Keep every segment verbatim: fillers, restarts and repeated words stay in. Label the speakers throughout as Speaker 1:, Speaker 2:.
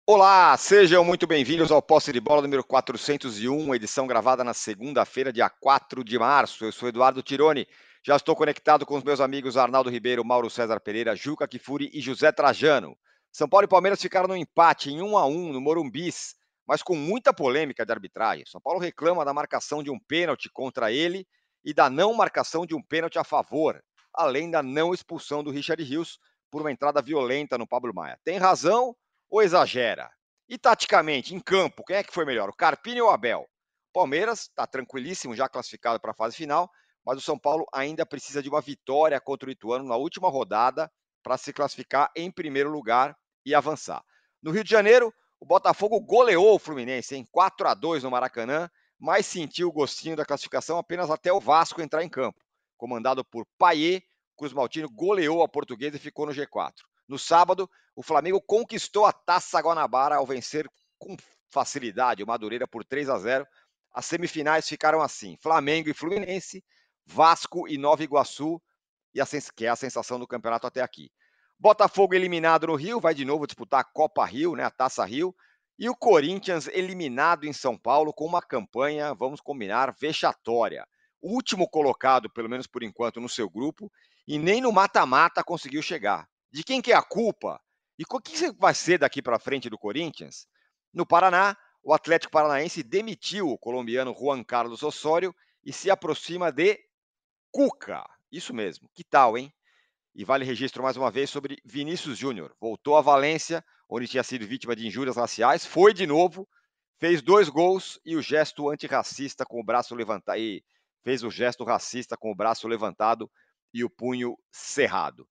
Speaker 1: Olá, sejam muito bem-vindos ao Posse de Bola número quatrocentos e um, edição gravada na segunda-feira, dia quatro de março. Eu sou Eduardo Tironi, já estou conectado com os meus amigos Arnaldo Ribeiro, Mauro César Pereira, Juca Kfouri e José Trajano. São Paulo e Palmeiras ficaram no empate em um a um no Morumbis, mas com muita polêmica de arbitragem. São Paulo reclama da marcação de um pênalti contra ele e da não marcação de um pênalti a favor, além da não expulsão do Richard Rios por uma entrada violenta no Pablo Maia. Tem razão ou exagera? E taticamente, em campo, quem é que foi melhor, o Carpini ou o Abel? Palmeiras está tranquilíssimo, já classificado para a fase final, mas o São Paulo ainda precisa de uma vitória contra o Ituano na última rodada para se classificar em primeiro lugar e avançar. No Rio de Janeiro, o Botafogo goleou o Fluminense em quatro a dois no Maracanã, mas sentiu o gostinho da classificação apenas até o Vasco entrar em campo. Comandado por Payet, Cruz Maltino goleou a Portuguesa e ficou no G quatro. No sábado, o Flamengo conquistou a Taça Guanabara ao vencer com facilidade o Madureira por três a zero. As semifinais ficaram assim: Flamengo e Fluminense, Vasco e Nova Iguaçu, e a, que é a sensação do campeonato até aqui. Botafogo eliminado no Rio, vai de novo disputar a Copa Rio, né, a Taça Rio. E o Corinthians eliminado em São Paulo com uma campanha, vamos combinar, vexatória. O último colocado, pelo menos por enquanto, no seu grupo, e nem no mata-mata conseguiu chegar. De quem que é a culpa? E o que vai ser daqui para frente do Corinthians? No Paraná, o Atlético Paranaense demitiu o colombiano Juan Carlos Osório e se aproxima de Cuca. Isso mesmo. Que tal, hein? E vale registro mais uma vez sobre Vinícius Júnior. Voltou a Valência, onde tinha sido vítima de injúrias raciais, foi de novo, fez dois gols e o gesto antirracista com o braço levantado. E fez o gesto racista com o braço levantado e o punho cerrado.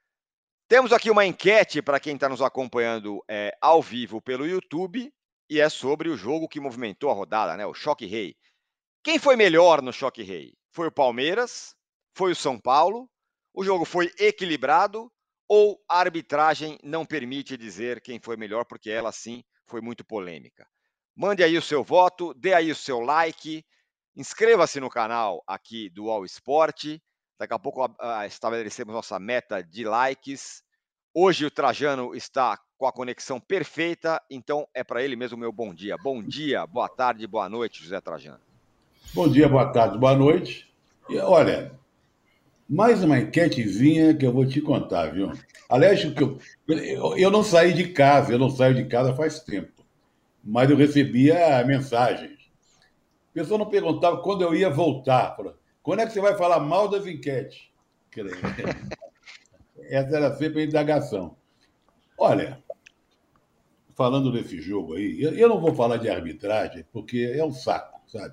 Speaker 1: Temos aqui uma enquete para quem está nos acompanhando é, ao vivo pelo YouTube, e é sobre o jogo que movimentou a rodada, né? O Choque Rei. Quem foi melhor no Choque Rei? Foi o Palmeiras? Foi o São Paulo? O jogo foi equilibrado? Ou a arbitragem não permite dizer quem foi melhor, porque ela sim foi muito polêmica? Mande aí o seu voto, dê aí o seu like, inscreva-se no canal aqui do All Sport. Daqui a pouco uh, estabelecemos nossa meta de likes. Hoje o Trajano está com a conexão perfeita, então é para ele mesmo o meu bom dia. Bom dia, boa tarde, boa noite, José Trajano.
Speaker 2: Bom dia, boa tarde, boa noite. E olha, mais uma enquetezinha que eu vou te contar, viu? Aliás, que eu, eu, eu não saí de casa, eu não saio de casa faz tempo, mas eu recebia mensagens. A pessoa não perguntava quando eu ia voltar. Quando é que você vai falar mal das enquetes? Essa era sempre a indagação. Olha, falando desse jogo aí, eu não vou falar de arbitragem, porque é um saco, sabe?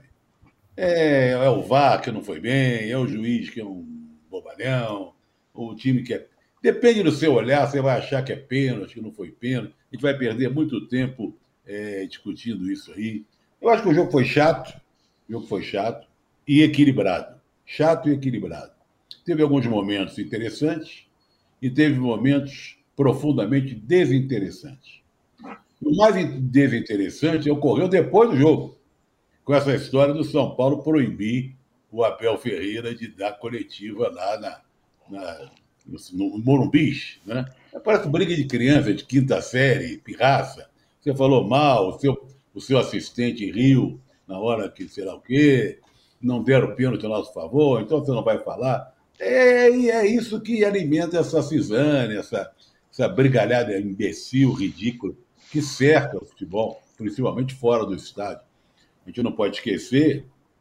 Speaker 2: É, é o V A R que não foi bem, é o juiz que é um bobalhão, o time que é... Depende do seu olhar, você vai achar que é pênalti, que não foi pênalti. A gente vai perder muito tempo é, discutindo isso aí. Eu acho que o jogo foi chato, o jogo foi chato e equilibrado. Chato e equilibrado. Teve alguns momentos interessantes e teve momentos profundamente desinteressantes. O mais desinteressante ocorreu depois do jogo, com essa história do São Paulo proibir o Abel Ferreira de dar coletiva lá na, na, no, no Morumbis, né? Parece briga de criança, de quinta série, pirraça. Você falou mal, o seu, o seu assistente riu na hora que sei lá o quê, não deram pênalti a nosso favor, então você não vai falar. É, e é isso que alimenta essa cisânia, essa, essa brigalhada imbecil, ridícula, que cerca o futebol, principalmente fora do estádio. A gente não pode esquecer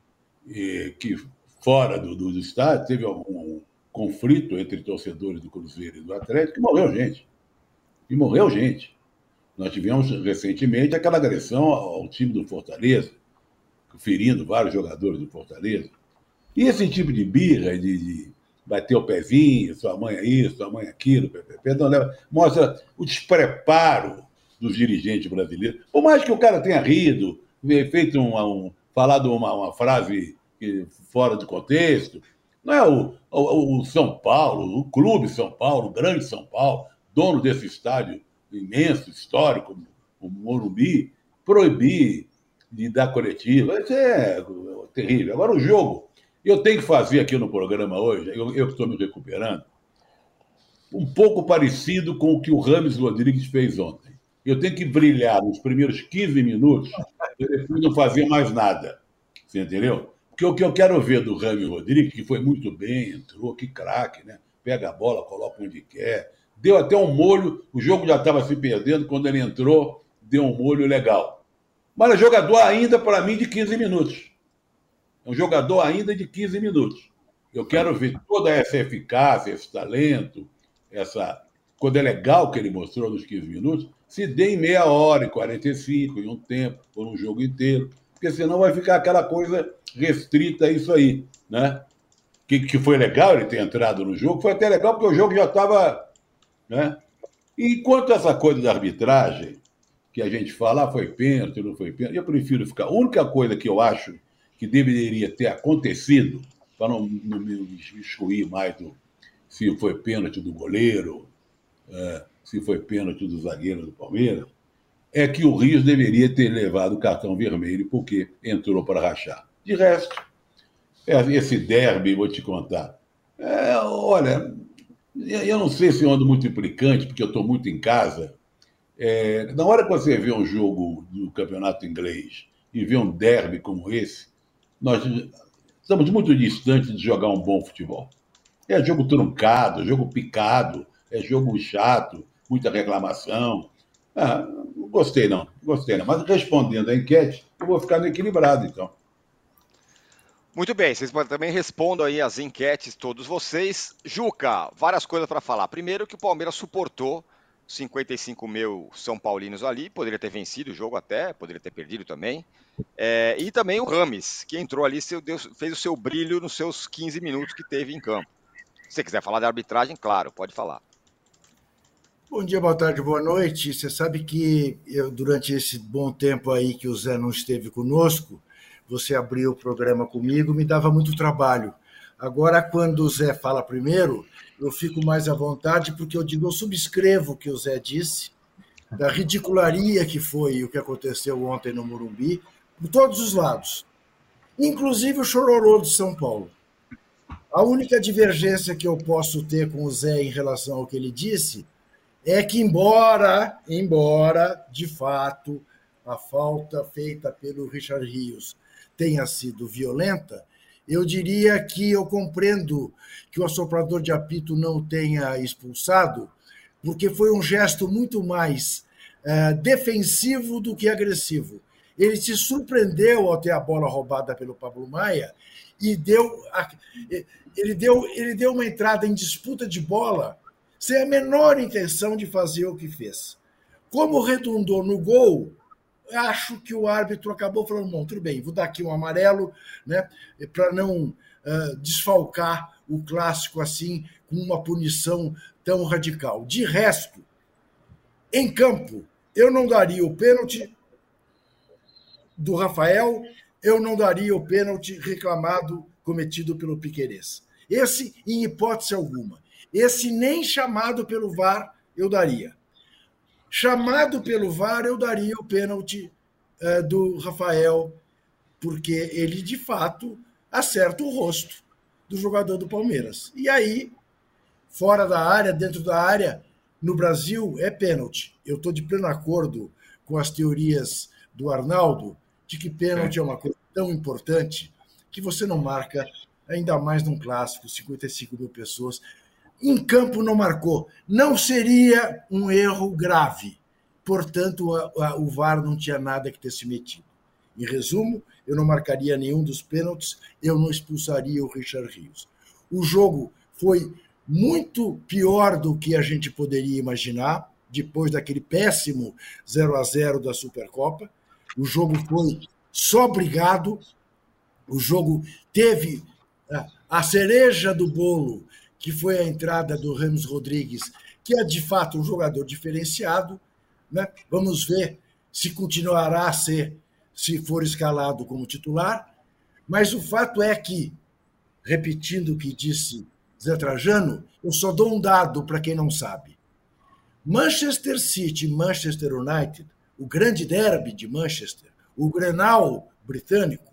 Speaker 2: eh, que fora do, do, do estádio teve algum conflito entre torcedores do Cruzeiro e do Atlético, e morreu gente. E morreu gente. Nós tivemos recentemente aquela agressão ao time do Fortaleza, ferindo vários jogadores do Fortaleza. E esse tipo de birra, de, de bater o pezinho, sua mãe é isso, sua mãe é aquilo, perdão, mostra o despreparo dos dirigentes brasileiros. Por mais que o cara tenha rido, feito um, um, falado uma, uma frase fora de contexto, não é o, o, o São Paulo, o clube São Paulo, o grande São Paulo, dono desse estádio imenso, histórico, o Morumbi, proibir de dar coletiva. Isso é terrível. Agora, o jogo, eu tenho que fazer aqui no programa hoje, eu, eu que estou me recuperando, um pouco parecido com o que o Rames Rodrigues fez ontem. Eu tenho que brilhar nos primeiros quinze minutos e depois não fazer mais nada. Você entendeu? Porque o que eu quero ver do Rami Rodrigues, que foi muito bem, entrou, que craque, né? Pega a bola, coloca onde quer. Deu até um molho, o jogo já estava se perdendo, quando ele entrou, deu um molho legal. Mas é jogador ainda, para mim, de quinze minutos. É um jogador ainda de quinze minutos. Eu quero ver toda essa eficácia, esse talento, essa coisa legal que ele mostrou nos quinze minutos, se dê em meia hora, em quarenta e cinco, em um tempo, ou um jogo inteiro. Porque senão vai ficar aquela coisa restrita a isso aí, né? Que, que foi legal ele ter entrado no jogo, foi até legal porque o jogo já estava... Né? E quanto a essa coisa da arbitragem, que a gente fala, ah, foi pênalti, não foi pênalti, eu prefiro ficar... A única coisa que eu acho que deveria ter acontecido, para não, não me excluir mais do, se foi pênalti do goleiro, é, se foi pênalti do zagueiro do Palmeiras, é que o Rios deveria ter levado o cartão vermelho porque entrou para rachar. De resto, esse derby, vou te contar. É, olha, eu não sei se eu ando muito implicante, porque eu estou muito em casa. É, na hora que você vê um jogo do campeonato inglês e vê um derby como esse, nós estamos muito distantes de jogar um bom futebol. É jogo truncado, jogo picado, é jogo chato, muita reclamação. Ah, não gostei não, gostei não. Mas respondendo à enquete, eu vou ficar no equilibrado, então.
Speaker 1: Muito bem, vocês também respondam aí as enquetes, todos vocês. Juca, várias coisas para falar. Primeiro que o Palmeiras suportou cinquenta e cinco mil São Paulinos ali, poderia ter vencido o jogo até, poderia ter perdido também. É, e também o Rames, que entrou ali, seu Deus, fez o seu brilho nos seus quinze minutos que teve em campo. Se você quiser falar da arbitragem, claro, pode falar.
Speaker 3: Bom dia, boa tarde, boa noite. Você sabe que eu, durante esse bom tempo aí que o Zé não esteve conosco, você abriu o programa comigo, me dava muito trabalho. Agora, quando o Zé fala primeiro, eu fico mais à vontade, porque eu digo, eu subscrevo o que o Zé disse, da ridicularia que foi o que aconteceu ontem no Morumbi, por todos os lados, inclusive o chororô de São Paulo. A única divergência que eu posso ter com o Zé em relação ao que ele disse é que, embora, embora, de fato, a falta feita pelo Richard Rios tenha sido violenta, eu diria que eu compreendo que o assoprador de apito não tenha expulsado, porque foi um gesto muito mais é, defensivo do que agressivo. Ele se surpreendeu ao ter a bola roubada pelo Pablo Maia e deu, ele deu, ele deu uma entrada em disputa de bola sem a menor intenção de fazer o que fez. Como redundou no gol, acho que o árbitro acabou falando, bom, tudo bem, vou dar aqui um amarelo, né, para não uh, desfalcar o clássico assim, com uma punição tão radical. De resto, em campo, eu não daria o pênalti do Rafael, eu não daria o pênalti reclamado, cometido pelo Piquerez. Esse, em hipótese alguma. Esse nem chamado pelo V A R eu daria. Chamado pelo V A R, eu daria o pênalti uh, do Rafael, porque ele, de fato, acerta o rosto do jogador do Palmeiras. E aí, fora da área, dentro da área, no Brasil, é pênalti. Eu estou de pleno acordo com as teorias do Arnaldo de que pênalti é uma coisa tão importante que você não marca, ainda mais num clássico, cinquenta e cinco mil pessoas. Em campo não marcou. Não seria um erro grave. Portanto, a, a, o V A R não tinha nada que ter se metido. Em resumo, eu não marcaria nenhum dos pênaltis, eu não expulsaria o Richard Rios. O jogo foi muito pior do que a gente poderia imaginar, depois daquele péssimo zero a zero da Supercopa. O jogo foi só brigado, o jogo teve a cereja do bolo, que foi a entrada do Ramos Rodrigues, que é, de fato, um jogador diferenciado. Né? Vamos ver se continuará a ser, se for escalado como titular. Mas o fato é que, repetindo o que disse Zé Trajano, eu só dou um dado para quem não sabe. Manchester City e Manchester United, o grande derby de Manchester, o Grenal britânico,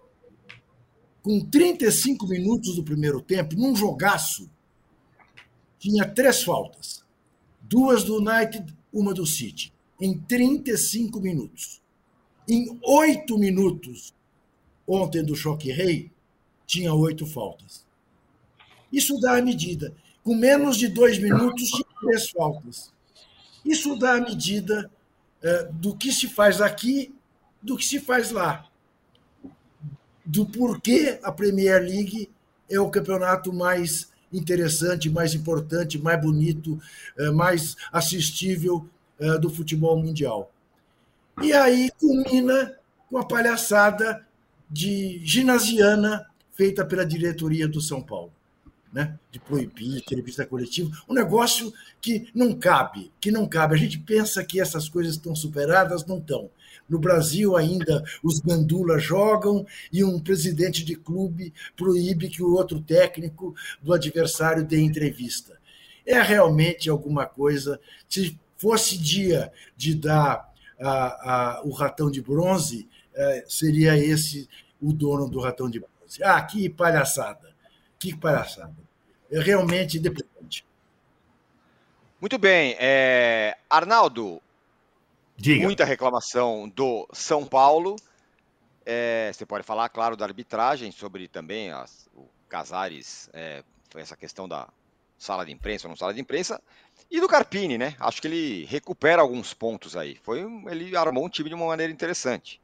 Speaker 3: com trinta e cinco minutos do primeiro tempo, num jogaço, tinha três faltas. Duas do United, uma do City. em trinta e cinco minutos. Em oito minutos, ontem do Choque Rei, tinha oito faltas. Isso dá a medida. Com menos de dois minutos, tinha três faltas. Isso dá a medida é, do que se faz aqui, do que se faz lá. Do porquê a Premier League é o campeonato mais interessante, mais importante, mais bonito, é, mais assistível é, do futebol mundial. E aí culmina com a palhaçada de ginasiana feita pela diretoria do São Paulo, né? De proibir entrevista coletiva, um negócio que não cabe, que não cabe. A gente pensa que essas coisas estão superadas, não estão. No Brasil ainda os gandulas jogam e um presidente de clube proíbe que o outro técnico do adversário dê entrevista. É realmente alguma coisa. Se fosse dia de dar a, a, o ratão de bronze, é, seria esse o dono do ratão de bronze. Ah, que palhaçada, que palhaçada. É realmente deprimente.
Speaker 1: Muito bem. É... Arnaldo,
Speaker 4: Diga.
Speaker 1: Muita reclamação do São Paulo. É, você pode falar, claro, da arbitragem, sobre também as, o Casares, é, essa questão da sala de imprensa ou não sala de imprensa, e do Carpini, né? Acho que ele recupera alguns pontos aí. Foi, ele armou um time de uma maneira interessante.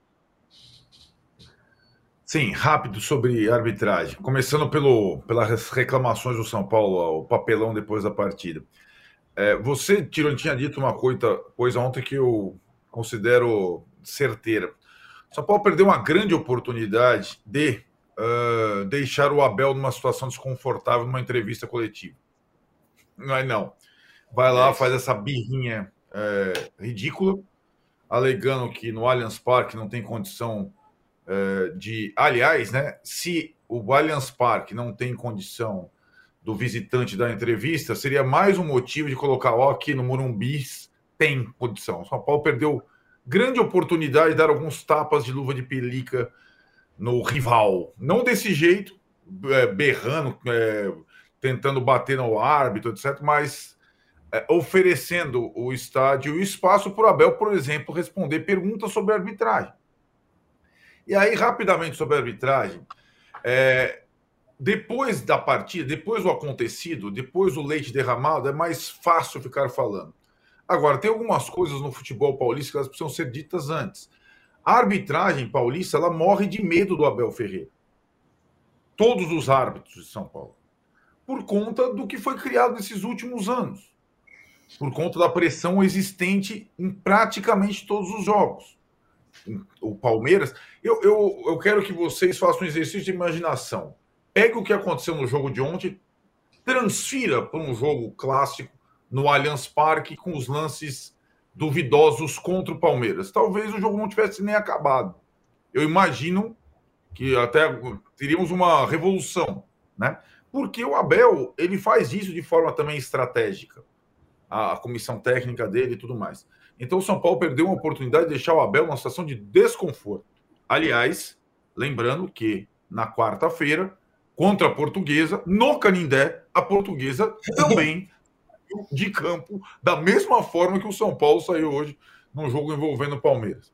Speaker 4: Sim, rápido sobre arbitragem. Começando pelo, pelas reclamações do São Paulo, o papelão depois da partida. É, você, Tironi, tinha dito uma coisa, coisa ontem que eu considero certeira. O São Paulo perdeu uma grande oportunidade de uh, deixar o Abel numa situação desconfortável numa entrevista coletiva. Não é não. Vai lá, faz essa birrinha é, ridícula, alegando que no Allianz Parque não tem condição é, de... Aliás, né, se o Allianz Parque não tem condição do visitante da entrevista, seria mais um motivo de colocar, ó, aqui no Morumbi tem condição. O São Paulo perdeu grande oportunidade de dar alguns tapas de luva de pelica no rival. Não desse jeito, é, berrando, é, tentando bater no árbitro, etcétera, mas é, oferecendo o estádio e o espaço para o Abel, por exemplo, responder perguntas sobre a arbitragem. E aí, rapidamente sobre a arbitragem, é, depois da partida, depois do acontecido, depois do leite derramado, é mais fácil ficar falando. Agora, tem algumas coisas no futebol paulista que elas precisam ser ditas antes. A arbitragem paulista, ela morre de medo do Abel Ferreira. Todos os árbitros de São Paulo. Por conta do que foi criado nesses últimos anos. Por conta da pressão existente em praticamente todos os jogos. O Palmeiras... Eu, eu, eu quero que vocês façam um exercício de imaginação. Pegue o que aconteceu no jogo de ontem, transfira para um jogo clássico no Allianz Parque com os lances duvidosos contra o Palmeiras. Talvez o jogo não tivesse nem acabado. Eu imagino que até teríamos uma revolução, né? Porque o Abel, ele faz isso de forma também estratégica. A comissão técnica dele e tudo mais. Então o São Paulo perdeu uma oportunidade de deixar o Abel numa situação de desconforto. Aliás, lembrando que na quarta-feira, contra a Portuguesa, no Canindé, a Portuguesa também de campo, da mesma forma que o São Paulo saiu hoje num jogo envolvendo o Palmeiras.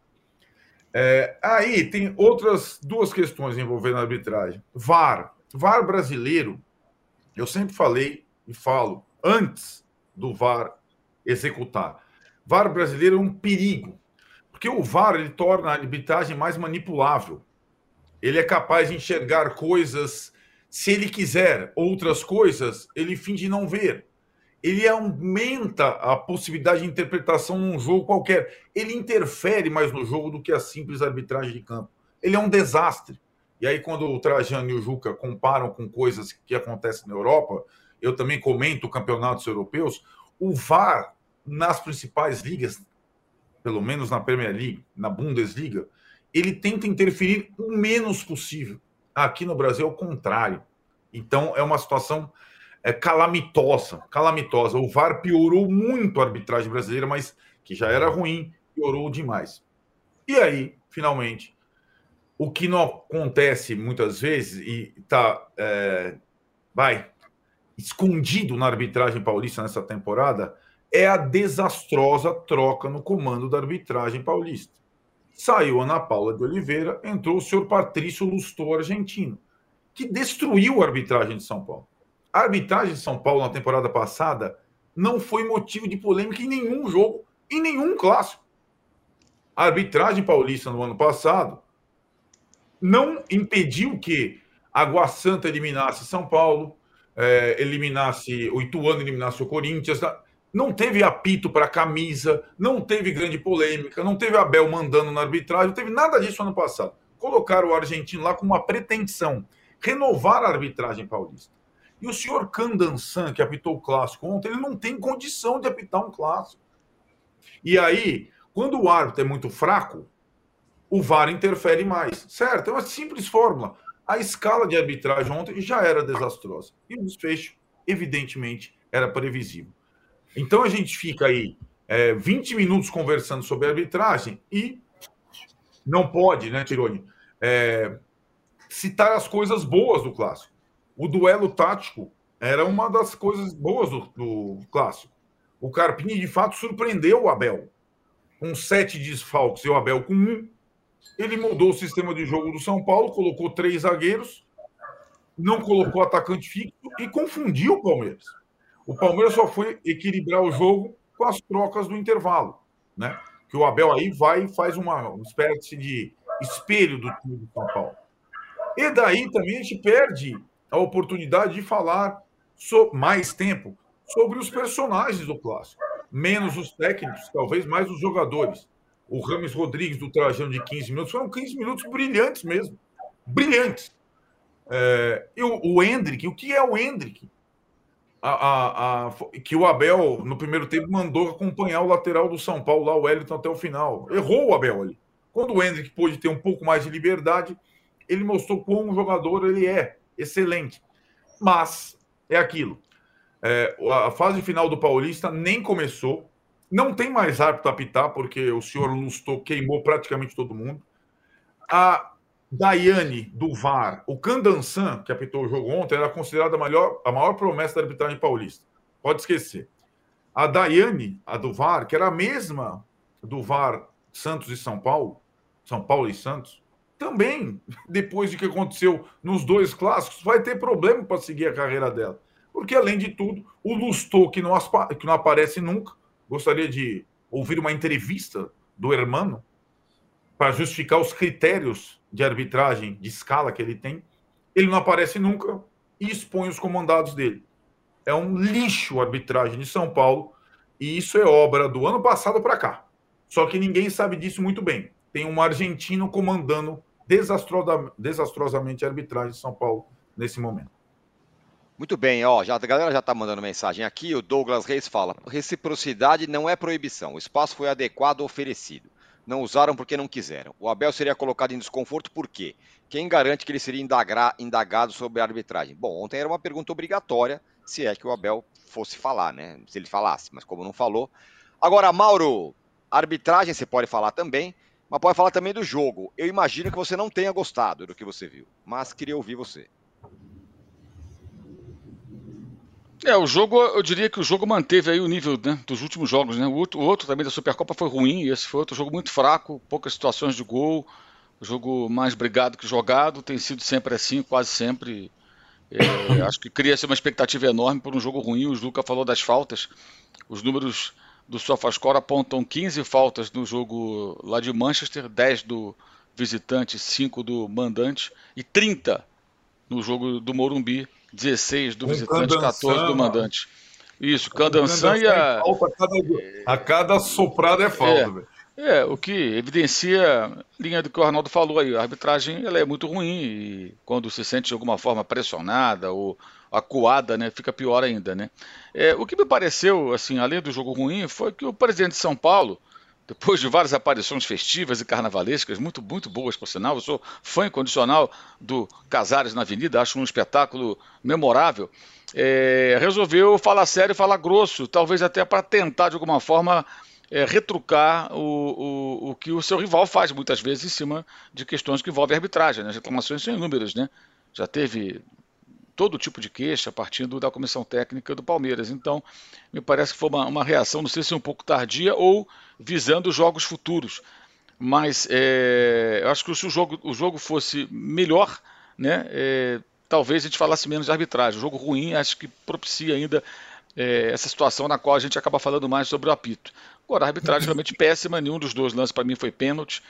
Speaker 4: É, aí tem outras duas questões envolvendo a arbitragem. V A R. V A R brasileiro, eu sempre falei e falo, antes do V A R executar. V A R brasileiro é um perigo, porque o V A R ele torna a arbitragem mais manipulável. Ele é capaz de enxergar coisas, se ele quiser, outras coisas, ele finge não ver. Ele aumenta a possibilidade de interpretação num jogo qualquer. Ele interfere mais no jogo do que a simples arbitragem de campo. Ele é um desastre. E aí, quando o Trajano e o Juca comparam com coisas que acontecem na Europa, eu também comento campeonatos europeus, o V A R, nas principais ligas, pelo menos na Premier League, na Bundesliga, ele tenta interferir o menos possível. Aqui no Brasil é o contrário. Então, é uma situação é, calamitosa, calamitosa. O V A R piorou muito a arbitragem brasileira, mas que já era ruim, piorou demais. E aí, finalmente, o que não acontece muitas vezes e está, é, vai, escondido na arbitragem paulista nessa temporada é a desastrosa troca no comando da arbitragem paulista. Saiu Ana Paula de Oliveira, entrou o senhor Patrício Lustó, argentino, que destruiu a arbitragem de São Paulo. A arbitragem de São Paulo na temporada passada não foi motivo de polêmica em nenhum jogo, em nenhum clássico. A arbitragem paulista no ano passado não impediu que Água Santa eliminasse São Paulo, eh, eliminasse o Ituano, eliminasse o Corinthians. Não teve apito para camisa, não teve grande polêmica, não teve Abel mandando na arbitragem, não teve nada disso ano passado. Colocaram o argentino lá com uma pretensão, renovar a arbitragem paulista. E o senhor Candansan, que apitou o clássico ontem, ele não tem condição de apitar um clássico. E aí, quando o árbitro é muito fraco, o V A R interfere mais. Certo? É uma simples fórmula. A escala de arbitragem ontem já era desastrosa. E o desfecho, evidentemente, era previsível. Então a gente fica aí é, vinte minutos conversando sobre arbitragem e não pode, né, Tironi, é, citar as coisas boas do clássico. O duelo tático era uma das coisas boas do, do clássico. O Carpini, de fato, surpreendeu o Abel. Com sete desfalques e o Abel com um. Ele mudou o sistema de jogo do São Paulo, colocou três zagueiros, não colocou atacante fixo e confundiu o Palmeiras. O Palmeiras só foi equilibrar o jogo com as trocas do intervalo, né? Que o Abel aí vai e faz uma, uma espécie de espelho do time do São Paulo. E daí também a gente perde a oportunidade de falar so, mais tempo sobre os personagens do clássico. Menos os técnicos, talvez mais os jogadores. O Rames Rodrigues do Trajano de quinze minutos, foram quinze minutos brilhantes mesmo. Brilhantes. É, e o, o Endrick, o que é o Endrick? A, a, a, que o Abel, no primeiro tempo, mandou acompanhar o lateral do São Paulo, lá o Wellington, até o final. Errou o Abel ali. Quando o Endrick pôde ter um pouco mais de liberdade, ele mostrou como um jogador ele é. Excelente. Mas é aquilo. É, a fase final do Paulista nem começou. Não tem mais árbitro a apitar, porque o senhor Lustó queimou praticamente todo mundo. A Daiane, do V A R, o Candansan, que apitou o jogo ontem, era considerada a maior, a maior promessa da arbitragem paulista. Pode esquecer. A Daiane, a do V A R, que era a mesma do V A R Santos e São Paulo, São Paulo e Santos, também, depois de que aconteceu nos dois clássicos, vai ter problema para seguir a carreira dela. Porque, além de tudo, o Lustó, que não, que não aparece nunca, gostaria de ouvir uma entrevista do Hermano para justificar os critérios de arbitragem de escala que ele tem. Ele não aparece nunca e expõe os comandados dele. É um lixo a arbitragem de São Paulo e isso é obra do ano passado para cá. Só que ninguém sabe disso muito bem. Tem um argentino comandando desastrosa, desastrosamente a arbitragem de São Paulo nesse momento.
Speaker 1: Muito bem, ó, já, a galera já está mandando mensagem aqui. O Douglas Reis fala: reciprocidade não é proibição. O espaço foi adequado oferecido. Não usaram porque não quiseram. O Abel seria colocado em desconforto por quê? Quem garante que ele seria indagar, indagado sobre a arbitragem? Bom, ontem era uma pergunta obrigatória, se é que o Abel fosse falar, né? Se ele falasse, mas como não falou. Agora, Mauro, arbitragem você pode falar também, mas pode falar também do jogo. Eu imagino que você não tenha gostado do que você viu, mas queria ouvir você.
Speaker 5: É, o jogo, eu diria que o jogo manteve aí o nível, né, dos últimos jogos, né? O outro, o outro também da Supercopa foi ruim, esse foi outro jogo muito fraco, poucas situações de gol, jogo mais brigado que jogado, tem sido sempre assim, quase sempre. É, acho que cria-se uma expectativa enorme por um jogo ruim. O Luca falou das faltas, os números do SofaScore apontam quinze faltas no jogo lá de Manchester, dez do visitante, cinco do mandante e trinta no jogo do Morumbi. dezesseis do visitante, catorze do mandante. Isso, Candansan e a...
Speaker 4: A cada, a cada soprada é falta.
Speaker 5: É, é, o que evidencia, linha do que o Arnaldo falou aí, a arbitragem ela é muito ruim e quando se sente de alguma forma pressionada ou acuada, né, fica pior ainda, né? É, o que me pareceu, assim, além do jogo ruim, foi que o presidente de São Paulo, depois de várias aparições festivas e carnavalescas, muito, muito boas, por sinal, eu sou fã incondicional do Casares na Avenida, acho um espetáculo memorável, é, resolveu falar sério, falar grosso, talvez até para tentar, de alguma forma, é, retrucar o, o, o que o seu rival faz, muitas vezes, em cima de questões que envolvem a arbitragem, né? As reclamações são inúmeras, né? Já teve todo tipo de queixa partindo da comissão técnica do Palmeiras. Então, me parece que foi uma, uma reação, não sei se um pouco tardia ou visando os jogos futuros. Mas é, eu acho que se o jogo, o jogo fosse melhor, né, é, talvez a gente falasse menos de arbitragem. O jogo ruim acho que propicia ainda é, essa situação na qual a gente acaba falando mais sobre o apito. Agora, a arbitragem realmente péssima, nenhum dos dois lances para mim foi pênalti.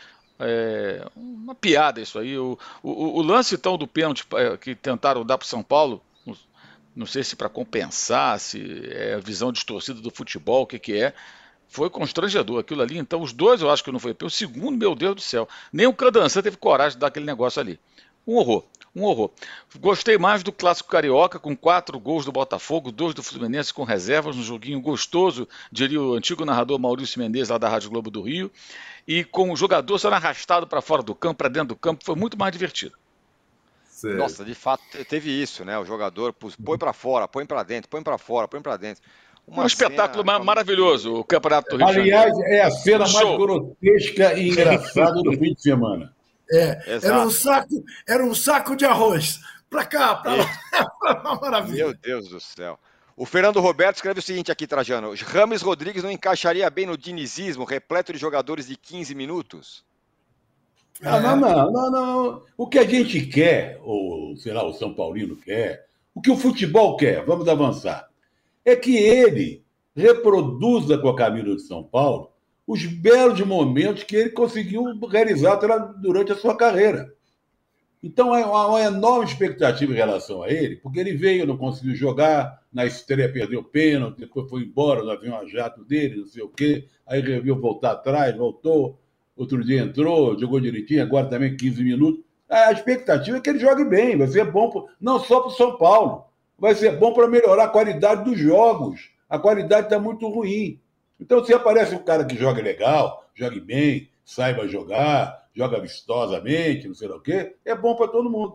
Speaker 5: É uma piada isso aí. O, o, o lance então do pênalti que tentaram dar para o São Paulo, não sei se para compensar, se é a visão distorcida do futebol, o que, que é, foi constrangedor aquilo ali. Então, os dois eu acho que não foi pênalti. O segundo, meu Deus do céu, nem o Candançã teve coragem de dar aquele negócio ali. Um horror. Um horror. Gostei mais do Clássico Carioca, com quatro gols do Botafogo, dois do Fluminense com reservas, um joguinho gostoso, diria o antigo narrador Maurício Mendes, lá da Rádio Globo do Rio, e com o jogador sendo arrastado para fora do campo, para dentro do campo, foi muito mais divertido.
Speaker 1: Certo. Nossa, de fato, teve isso, né? O jogador põe para fora, põe para dentro, põe para fora, põe para dentro.
Speaker 5: Uma um espetáculo cena... maravilhoso, o Campeonato do Rio
Speaker 2: Aliás, de Janeiro. É a cena um mais show. grotesca e engraçada do fim de semana.
Speaker 3: É, era um saco, era um saco de arroz. Pra cá, pra lá. Maravilha.
Speaker 1: Meu Deus do céu. O Fernando Roberto escreve o seguinte aqui, Trajano. Rames Rodrigues não encaixaria bem no dinizismo, repleto de jogadores de quinze minutos?
Speaker 2: Não, não, não, não, não. O que a gente quer, ou sei lá, o São Paulino quer, o que o futebol quer, vamos avançar, é que ele reproduza com a camisa de São Paulo os belos momentos que ele conseguiu realizar durante a sua carreira. Então, há uma enorme expectativa em relação a ele, porque ele veio, não conseguiu jogar, na estreia perdeu o pênalti, depois foi embora no avião a jato dele, não sei o quê, aí resolveu voltar atrás, voltou, outro dia entrou, jogou direitinho, agora também quinze minutos. A expectativa é que ele jogue bem, vai ser bom, não só para o São Paulo, vai ser bom para melhorar a qualidade dos jogos. A qualidade está muito ruim. Então, se aparece um cara que joga legal, jogue bem, saiba jogar, joga vistosamente, não sei lá o quê, é bom para todo mundo.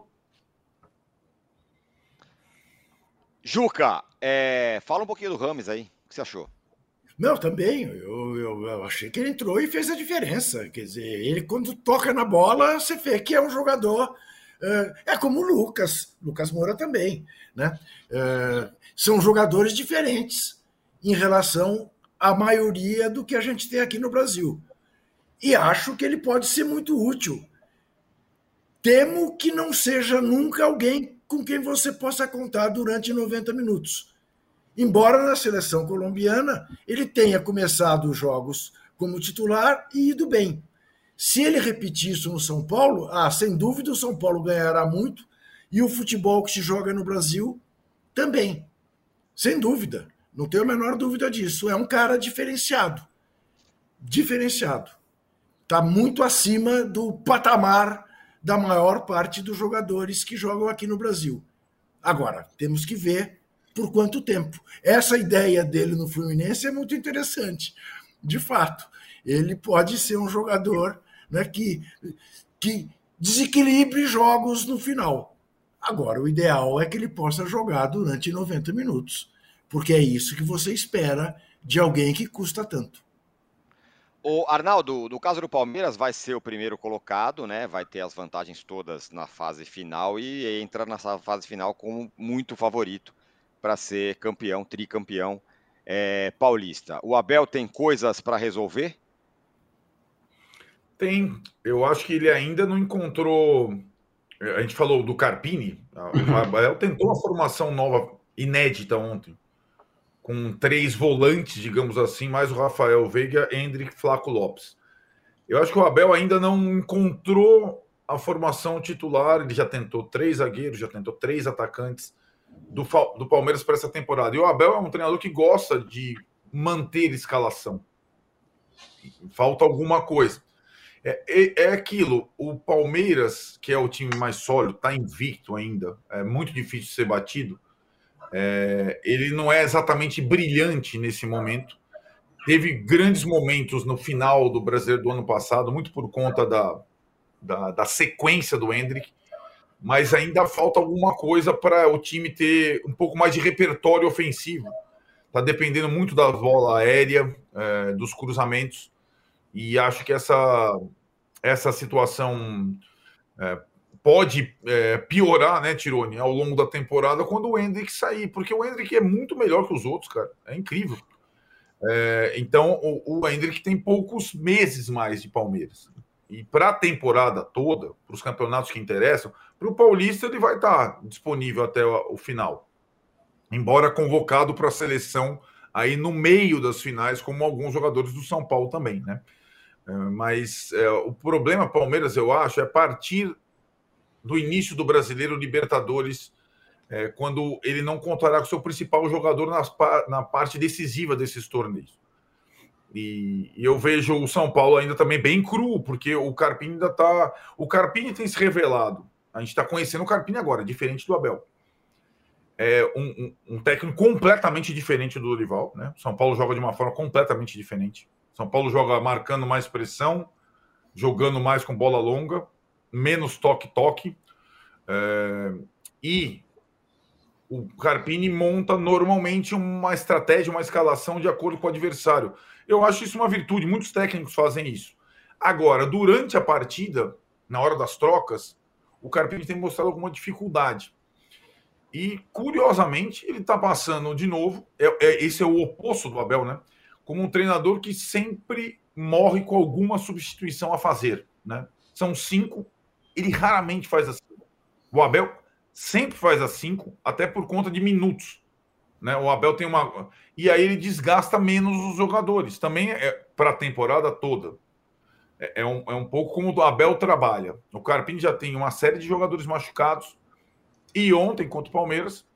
Speaker 1: Juca, é... fala um pouquinho do Rames aí. O que você achou?
Speaker 3: Não, também. Eu, eu, eu achei que ele entrou e fez a diferença. Quer dizer, ele quando toca na bola, você vê que é um jogador... É como o Lucas, Lucas Moura também, né? É, são jogadores diferentes em relação à maioria do que a gente tem aqui no Brasil. E acho que ele pode ser muito útil. Temo que não seja nunca alguém com quem você possa contar durante noventa minutos. Embora na seleção colombiana ele tenha começado os jogos como titular e ido bem. Se ele repetir isso no São Paulo, ah, sem dúvida o São Paulo ganhará muito e o futebol que se joga no Brasil também. Sem dúvida. Não tenho a menor dúvida disso. É um cara diferenciado. Diferenciado. Está muito acima do patamar da maior parte dos jogadores que jogam aqui no Brasil. Agora, temos que ver por quanto tempo. Essa ideia dele no Fluminense é muito interessante. De fato, ele pode ser um jogador, né, que, que desequilibre jogos no final. Agora, o ideal é que ele possa jogar durante noventa minutos, porque é isso que você espera de alguém que custa tanto.
Speaker 1: O Arnaldo, no caso do Palmeiras, vai ser o primeiro colocado, né? Vai ter as vantagens todas na fase final e entra nessa fase final como muito favorito para ser campeão, tricampeão é, paulista. O Abel tem coisas para resolver?
Speaker 4: Tem. Eu acho que ele ainda não encontrou... A gente falou do Carpini. O Abel tentou uma formação nova, inédita ontem, com três volantes, digamos assim, mais o Rafael Veiga, Endrick, Flaco Lopes. Eu acho que o Abel ainda não encontrou a formação titular. Ele já tentou três zagueiros, já tentou três atacantes do, do Palmeiras para essa temporada. E o Abel é um treinador que gosta de manter escalação. Falta alguma coisa. É, é aquilo, o Palmeiras, que é o time mais sólido, está invicto ainda, é muito difícil ser batido. É, ele não é exatamente brilhante nesse momento. Teve grandes momentos no final do Brasileiro do ano passado, muito por conta da, da, da sequência do Endrick, mas ainda falta alguma coisa para o time ter um pouco mais de repertório ofensivo. Está dependendo muito da bola aérea, é, dos cruzamentos. E acho que essa, essa situação é, pode é, piorar, né, Tironi, ao longo da temporada quando o Endrick sair, porque o Endrick é muito melhor que os outros, cara. É incrível. É, então, o, o Endrick tem poucos meses mais de Palmeiras. E para a temporada toda, para os campeonatos que interessam, para o Paulista ele vai estar disponível até o, o final. Embora convocado para a seleção aí no meio das finais, como alguns jogadores do São Paulo também, né? É, mas é, o problema Palmeiras, eu acho, é partir do início do Brasileiro Libertadores, é, quando ele não contará com o seu principal jogador nas, na parte decisiva desses torneios. E, e eu vejo o São Paulo ainda também bem cru, porque o Carpini ainda está... O Carpini tem se revelado. A gente está conhecendo o Carpini agora, diferente do Abel. É um, um, um técnico completamente diferente do Dorival, né? O São Paulo joga de uma forma completamente diferente. São Paulo joga marcando mais pressão, jogando mais com bola longa, menos toque-toque. É, e o Carpini monta normalmente uma estratégia, uma escalação de acordo com o adversário. Eu acho isso uma virtude, muitos técnicos fazem isso. Agora, durante a partida, na hora das trocas, o Carpini tem mostrado alguma dificuldade. E, curiosamente, ele está passando de novo, é, é, esse é o oposto do Abel, né? Como um treinador que sempre morre com alguma substituição a fazer, né? São cinco, ele raramente faz as cinco. O Abel sempre faz as cinco, até por conta de minutos, né? O Abel tem uma... E aí ele desgasta menos os jogadores. Também é para a temporada toda. É, é, um, é um pouco como o Abel trabalha. O Carpini já tem uma série de jogadores machucados. E ontem, contra o Palmeiras,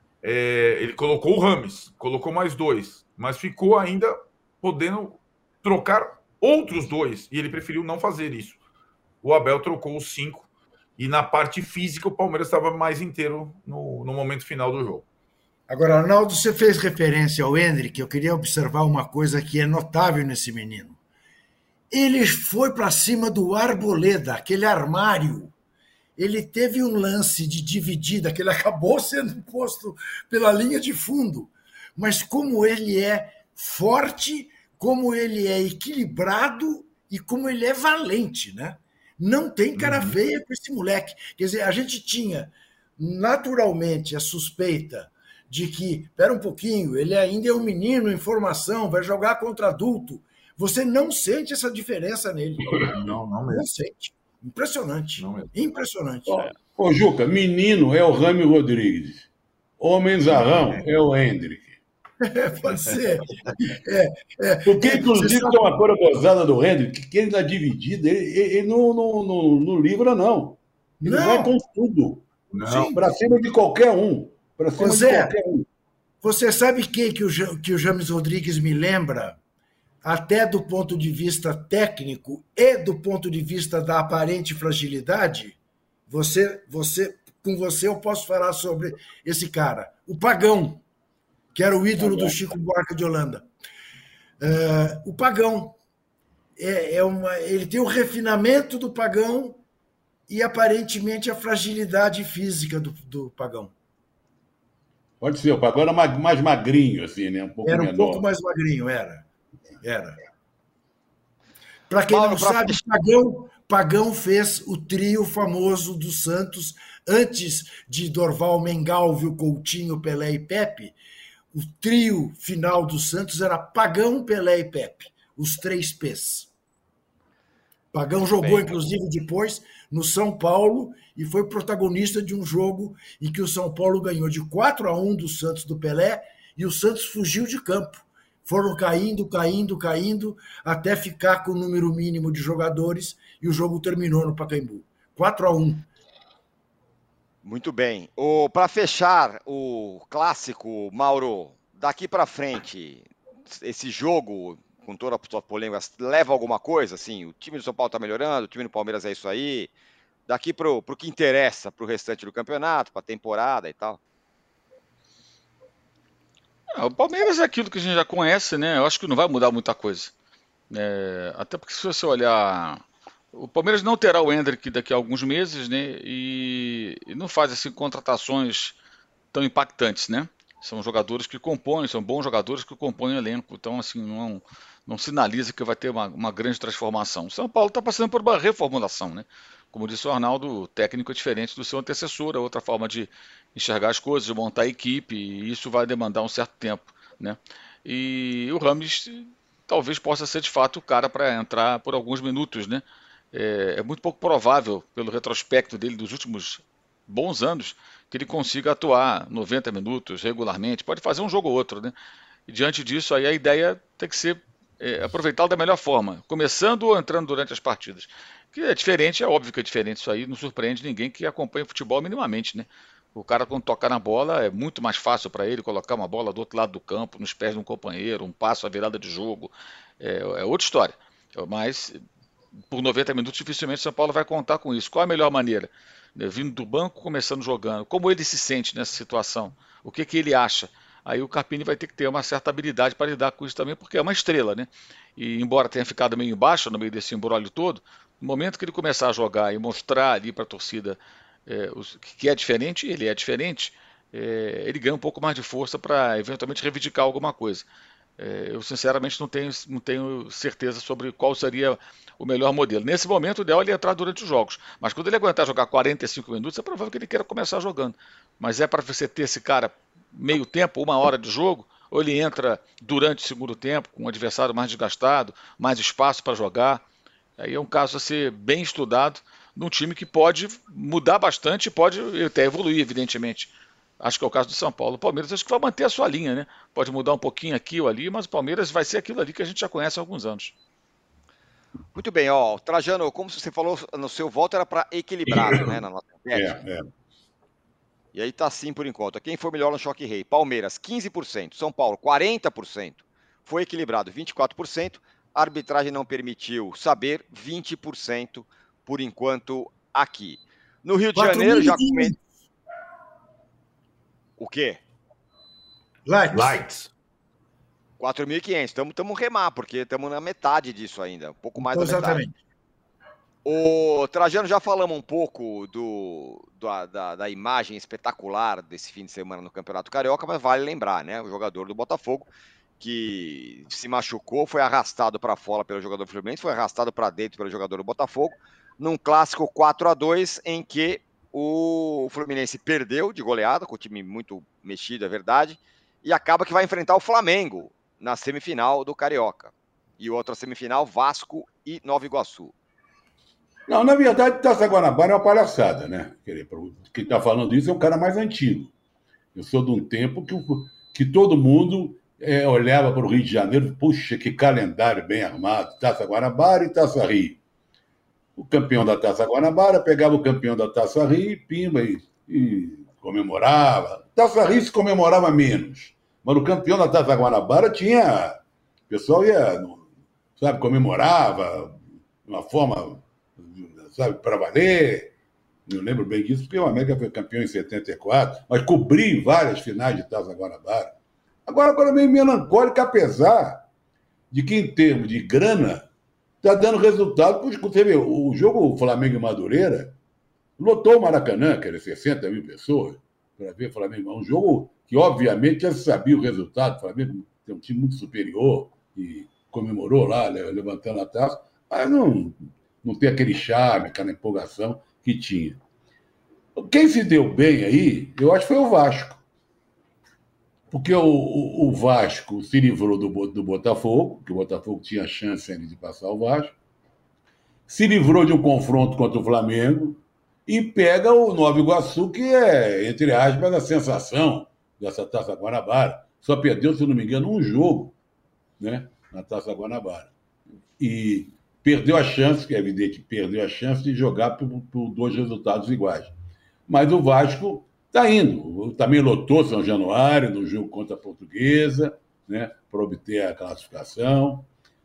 Speaker 4: é, ele colocou o Rames, colocou mais dois, mas ficou ainda podendo trocar outros dois, e ele preferiu não fazer isso. O Abel trocou os cinco, e na parte física o Palmeiras estava mais inteiro no, no momento final do jogo.
Speaker 3: Agora, Arnaldo, você fez referência ao Endrick, eu queria observar uma coisa que é notável nesse menino. Ele foi para cima do Arboleda, aquele armário. Ele teve um lance de dividida, que ele acabou sendo posto pela linha de fundo. Mas como ele é forte, como ele é equilibrado e como ele é valente, né? Não tem cara uhum. feia com esse moleque. Quer dizer, a gente tinha naturalmente a suspeita de que, espera um pouquinho, ele ainda é um menino em formação, vai jogar contra adulto. Você não sente essa diferença nele.
Speaker 4: Não, não mesmo.
Speaker 3: Não sente. Impressionante. Impressionante.
Speaker 2: Ô, ô, Juca, menino é o Rami Rodrigues. Homenzarrão é o Hendrick.
Speaker 3: É, pode ser. É, é,
Speaker 2: Porque,
Speaker 3: é,
Speaker 2: inclusive, tem uma coisa gozada do Hendrick, que ele na dividida, ele, ele não, não, não, não livra, não. Ele
Speaker 3: não.
Speaker 2: vai com tudo. Para cima de qualquer um. Para cima
Speaker 3: Zé,
Speaker 2: de qualquer um.
Speaker 3: Você sabe quem que o, que o James Rodrigues me lembra? Até do ponto de vista técnico e do ponto de vista da aparente fragilidade, você, você, com você eu posso falar sobre esse cara, o Pagão, que era o ídolo do Chico Buarque de Holanda. Uh, o Pagão, é, é uma, ele tem o refinamento do Pagão e aparentemente a fragilidade física do, do Pagão.
Speaker 2: Pode ser, o Pagão era mais, mais magrinho, assim, né? Um pouco
Speaker 3: era um
Speaker 2: menor.
Speaker 3: pouco mais magrinho, era. Era. Para quem Mauro, não pra... sabe, Pagão, Pagão fez o trio famoso do Santos antes de Dorval, Mengalvio, Coutinho, Pelé e Pepe. O trio final do Santos era Pagão, Pelé e Pepe, os três P's. Pagão jogou, Bem, inclusive, depois no São Paulo e foi protagonista de um jogo em que o São Paulo ganhou de quatro a um do Santos do Pelé e o Santos fugiu de campo. Foram caindo, caindo, caindo, até ficar com o número mínimo de jogadores e o jogo terminou no Pacaembu. quatro a um.
Speaker 1: Muito bem. Para fechar o clássico, Mauro, daqui para frente, esse jogo, com toda a sua polêmica, leva alguma coisa? Assim, o time do São Paulo está melhorando, o time do Palmeiras é isso aí. Daqui para o que interessa para o restante do campeonato, para a temporada e tal.
Speaker 5: O Palmeiras é aquilo que a gente já conhece, né? Eu acho que não vai mudar muita coisa. É, até porque se você olhar, o Palmeiras não terá o Endrick daqui a alguns meses, né? E, e não faz assim contratações tão impactantes, né? São jogadores que compõem, são bons jogadores que compõem o elenco. Então, assim, não, não sinaliza que vai ter uma, uma grande transformação. O São Paulo está passando por uma reformulação, né? Como disse o Arnaldo, o técnico é diferente do seu antecessor, é outra forma de enxergar as coisas, de montar a equipe, e isso vai demandar um certo tempo, né? E o Rames talvez possa ser de fato o cara para entrar por alguns minutos, né? É, é muito pouco provável, pelo retrospecto dele dos últimos bons anos, que ele consiga atuar noventa minutos regularmente. Pode fazer um jogo ou outro, né? E diante disso, aí a ideia tem que ser é, aproveitá-lo da melhor forma, começando ou entrando durante as partidas. Que é diferente, é óbvio que é diferente, isso aí não surpreende ninguém que acompanha o futebol minimamente, né? O cara, quando tocar na bola, é muito mais fácil para ele colocar uma bola do outro lado do campo, nos pés de um companheiro, um passo, a virada de jogo. É, é outra história. Mas, por noventa minutos, dificilmente o São Paulo vai contar com isso. Qual a melhor maneira? Vindo do banco, começando jogando. Como ele se sente nessa situação? O que, que ele acha? Aí o Carpini vai ter que ter uma certa habilidade para lidar com isso também, porque é uma estrela, né? E embora tenha ficado meio embaixo no meio desse embrólio todo, no momento que ele começar a jogar e mostrar ali para a torcida é, os, que é diferente, ele é diferente, é, ele ganha um pouco mais de força para eventualmente reivindicar alguma coisa. É, eu sinceramente não tenho, não tenho certeza sobre qual seria o melhor modelo. Nesse momento, o ideal é ele entrar durante os jogos, mas quando ele aguentar jogar quarenta e cinco minutos, é provável que ele queira começar jogando. Mas é para você ter esse cara meio tempo, uma hora de jogo, ou ele entra durante o segundo tempo, com um adversário mais desgastado, mais espaço para jogar. Aí é um caso a ser bem estudado num time que pode mudar bastante e pode até evoluir, evidentemente. Acho que é o caso do São Paulo. O Palmeiras acho que vai manter a sua linha, né? Pode mudar um pouquinho aqui ou ali, mas o Palmeiras vai ser aquilo ali que a gente já conhece há alguns anos.
Speaker 1: Muito bem, ó, Trajano, como você falou no seu voto, era para equilibrado, né, na nossa enquete.
Speaker 2: É, é.
Speaker 1: E aí tá assim por enquanto. Quem foi melhor no Choque Rei? Palmeiras, quinze por cento. São Paulo, quarenta por cento. Foi equilibrado, vinte e quatro por cento. A arbitragem não permitiu saber, vinte por cento por enquanto aqui. No Rio de Janeiro já comenta... O quê?
Speaker 3: Lights.
Speaker 4: Lights.
Speaker 1: quatro mil e quinhentos. Estamos remar, porque estamos na metade disso ainda. Um pouco mais da
Speaker 3: Exatamente.
Speaker 1: metade. O Trajano, já falamos um pouco do, do, da, da imagem espetacular desse fim de semana no Campeonato Carioca, mas vale lembrar, né? O jogador do Botafogo que se machucou, foi arrastado para fora pelo jogador do Fluminense, foi arrastado para dentro pelo jogador do Botafogo, num clássico quatro a dois, em que o Fluminense perdeu de goleada, com o time muito mexido, é verdade, e acaba que vai enfrentar o Flamengo na semifinal do Carioca. E outra semifinal, Vasco e Nova Iguaçu.
Speaker 2: Não, na verdade, Taça Guanabara é uma palhaçada, né? Quem está falando isso é um cara mais antigo. Eu sou de um tempo que, que todo mundo é, olhava para o Rio de Janeiro, puxa, que calendário bem armado, Taça Guanabara e Taça Rio. O campeão da Taça Guanabara pegava o campeão da Taça Rio e pimba, e, e comemorava. Taça Rio se comemorava menos, mas o campeão da Taça Guanabara tinha... O pessoal ia, sabe, comemorava de uma forma... sabe, para valer. Eu lembro bem disso, porque o América foi campeão em setenta e quatro, mas cobri várias finais de Taça Guanabara. Agora, agora meio melancólico, apesar de que, em termos de grana, está dando resultado. Você vê, o jogo Flamengo e Madureira lotou o Maracanã, que era sessenta mil pessoas, para ver Flamengo. É um jogo que, obviamente, já se sabia o resultado. O Flamengo tem um time muito superior e comemorou lá, levantando a taça, mas não... não tem aquele charme, aquela empolgação que tinha. Quem se deu bem aí, eu acho que foi o Vasco. Porque o, o, o Vasco se livrou do, do Botafogo, que o Botafogo tinha chance ainda de passar o Vasco, se livrou de um confronto contra o Flamengo e pega o Nova Iguaçu, que é, entre aspas, a sensação dessa Taça Guanabara. Só perdeu, se não me engano, um jogo, né, na Taça Guanabara. E... perdeu a chance, que é evidente, perdeu a chance de jogar por, por dois resultados iguais. Mas o Vasco está indo. Também lotou São Januário no jogo contra a Portuguesa, né, para obter a classificação.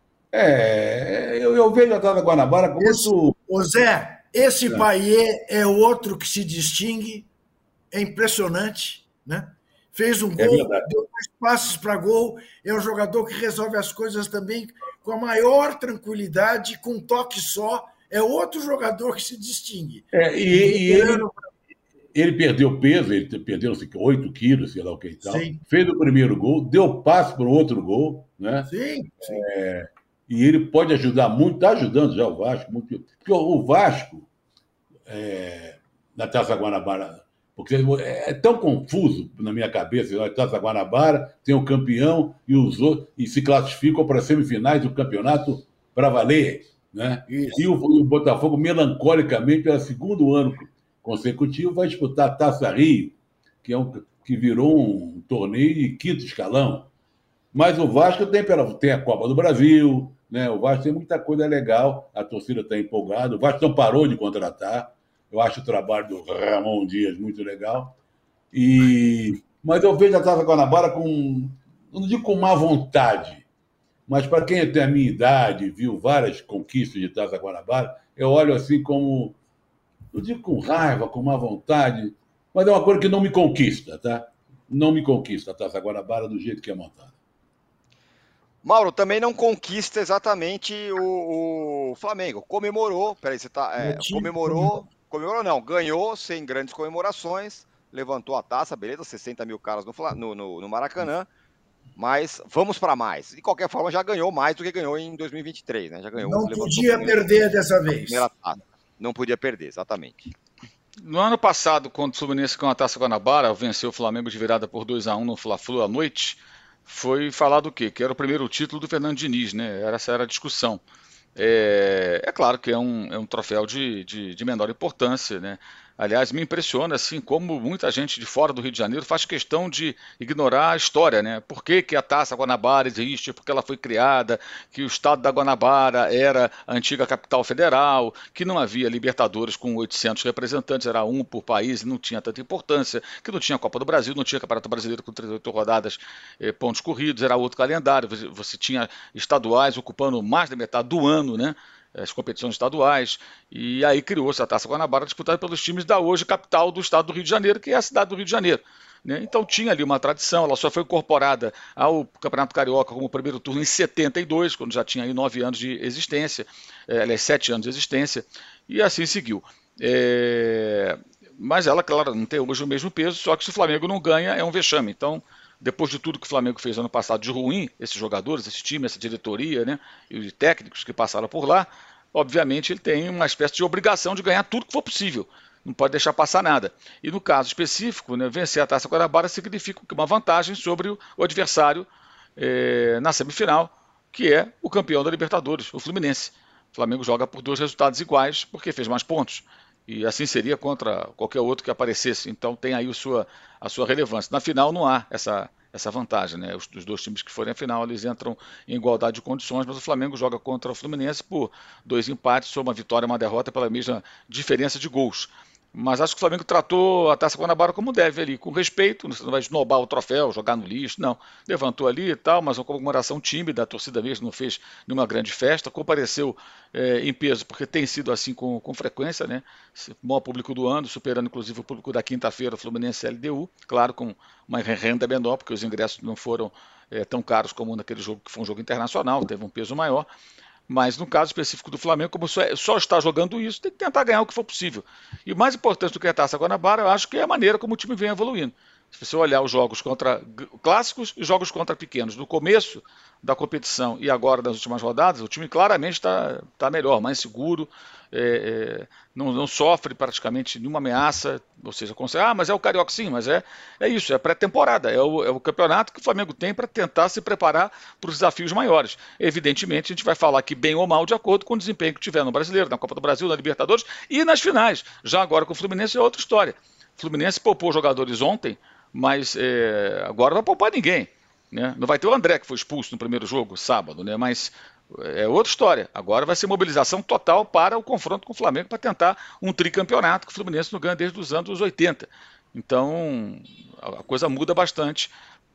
Speaker 2: É, eu, eu vejo a Taça Guanabara como
Speaker 3: esse, muito... Ô Zé, esse é. Paiê é outro que se distingue, é impressionante, né? Fez um gol, é deu dois passes para gol, é um jogador que resolve as coisas também com a maior tranquilidade, com um toque só, é outro jogador que se distingue.
Speaker 2: É, e, e ele, ele perdeu peso, ele perdeu oito quilos, sei lá o que e tal. Sim. Fez o primeiro gol, deu passe para o outro gol, né?
Speaker 3: Sim, sim.
Speaker 2: É, e ele pode ajudar muito, está ajudando já o Vasco. Muito, porque o Vasco é, na Taça Guanabara, porque é tão confuso na minha cabeça. A Taça Guanabara tem o campeão e os outros, e se classificam para as semifinais do campeonato para valer, né? E o, o Botafogo, melancolicamente, pelo segundo ano consecutivo, vai disputar a Taça Rio, que, é um, que virou um torneio de quinto escalão. Mas o Vasco tem, tem a Copa do Brasil, né? O Vasco tem muita coisa legal, a torcida está empolgada, o Vasco não parou de contratar. Eu acho o trabalho do Ramon Dias muito legal. E... Mas eu vejo a Taça Guanabara com, não digo com má vontade, mas para quem tem a minha idade, viu várias conquistas de Taça Guanabara, eu olho assim como, não digo com raiva, com má vontade, mas é uma coisa que não me conquista, tá? Não me conquista a Taça Guanabara do jeito que é montada.
Speaker 1: Mauro, também não conquista exatamente o, o Flamengo. Comemorou, peraí, você tá. É, comemorou, comemorou não, ganhou sem grandes comemorações, levantou a taça, beleza, sessenta mil caras no, no, no Maracanã, mas vamos para mais. De qualquer forma, já ganhou mais do que ganhou em dois mil e vinte e três, né? Já ganhou.
Speaker 3: Não podia perder dessa vez.
Speaker 1: Não podia perder, exatamente.
Speaker 5: No ano passado, quando o Fluminense com a Taça Guanabara venceu o Flamengo de virada por dois a um no Fla-Flu à noite, foi falar do quê? Que era o primeiro título do Fernando Diniz, né? Essa era a discussão. É, é claro que é um, é um troféu de, de, de menor importância, né? Aliás, me impressiona assim como muita gente de fora do Rio de Janeiro faz questão de ignorar a história, né? Por que, que a Taça Guanabara existe? Porque ela foi criada, que o estado da Guanabara era a antiga capital federal, que não havia Libertadores com oitocentos representantes, era um por país e não tinha tanta importância, que não tinha Copa do Brasil, não tinha Campeonato Brasileiro com trinta e oito rodadas, eh, pontos corridos, era outro calendário, você, você tinha estaduais ocupando mais da metade do ano, né? As competições estaduais, e aí criou-se a Taça Guanabara disputada pelos times da hoje capital do estado do Rio de Janeiro, que é a cidade do Rio de Janeiro. Né? Então tinha ali uma tradição, ela só foi incorporada ao Campeonato Carioca como primeiro turno em setenta e dois, quando já tinha aí nove anos de existência, é, aliás, sete anos de existência, e assim seguiu. É... Mas ela, claro, não tem hoje o mesmo peso, só que se o Flamengo não ganha, é um vexame. Então, depois de tudo que o Flamengo fez ano passado de ruim, esses jogadores, esse time, essa diretoria, né, e os técnicos que passaram por lá, obviamente ele tem uma espécie de obrigação de ganhar tudo que for possível. Não pode deixar passar nada. E no caso específico, né, vencer a Taça Guanabara significa uma vantagem sobre o adversário eh, na semifinal, que é o campeão da Libertadores, o Fluminense. O Flamengo joga por dois resultados iguais porque fez mais pontos. E assim seria contra qualquer outro que aparecesse. Então tem aí a sua, a sua relevância. Na final não há essa, essa vantagem, né? Os, os dois times que forem à final, eles entram em igualdade de condições, mas o Flamengo joga contra o Fluminense por dois empates, uma vitória e uma derrota pela mesma diferença de gols. Mas acho que o Flamengo tratou a Taça Guanabara como deve ali, com respeito, você não vai esnobar o troféu, jogar no lixo, não. Levantou ali e tal, mas uma comemoração tímida, a torcida mesmo não fez nenhuma grande festa, compareceu é, em peso, porque tem sido assim com, com frequência, né? O maior público do ano, superando inclusive o público da quinta-feira, Fluminense L D U, claro, com uma renda menor, porque os ingressos não foram é, tão caros como naquele jogo que foi um jogo internacional, teve um peso maior. Mas no caso específico do Flamengo, como só, é, só está jogando isso, tem que tentar ganhar o que for possível. E o mais importante do que a Taça Guanabara, eu acho que é a maneira como o time vem evoluindo. Se você olhar os jogos contra clássicos e jogos contra pequenos, no começo da competição e agora nas últimas rodadas, o time claramente está tá melhor, mais seguro, é, é, não, não sofre praticamente nenhuma ameaça, ou seja, consegue, ah, mas é o Carioca, sim, mas é, é isso, é pré-temporada, é o, é o campeonato que o Flamengo tem para tentar se preparar para os desafios maiores. Evidentemente, a gente vai falar aqui bem ou mal de acordo com o desempenho que tiver no Brasileiro, na Copa do Brasil, na Libertadores e nas finais. Já agora com o Fluminense é outra história. O Fluminense poupou jogadores ontem, mas é, agora não vai poupar ninguém. Né? Não vai ter o André, que foi expulso no primeiro jogo, sábado, né? Mas é outra história. Agora vai ser mobilização total para o confronto com o Flamengo para tentar um tricampeonato que o Fluminense não ganha desde os anos oitenta. Então a coisa muda bastante,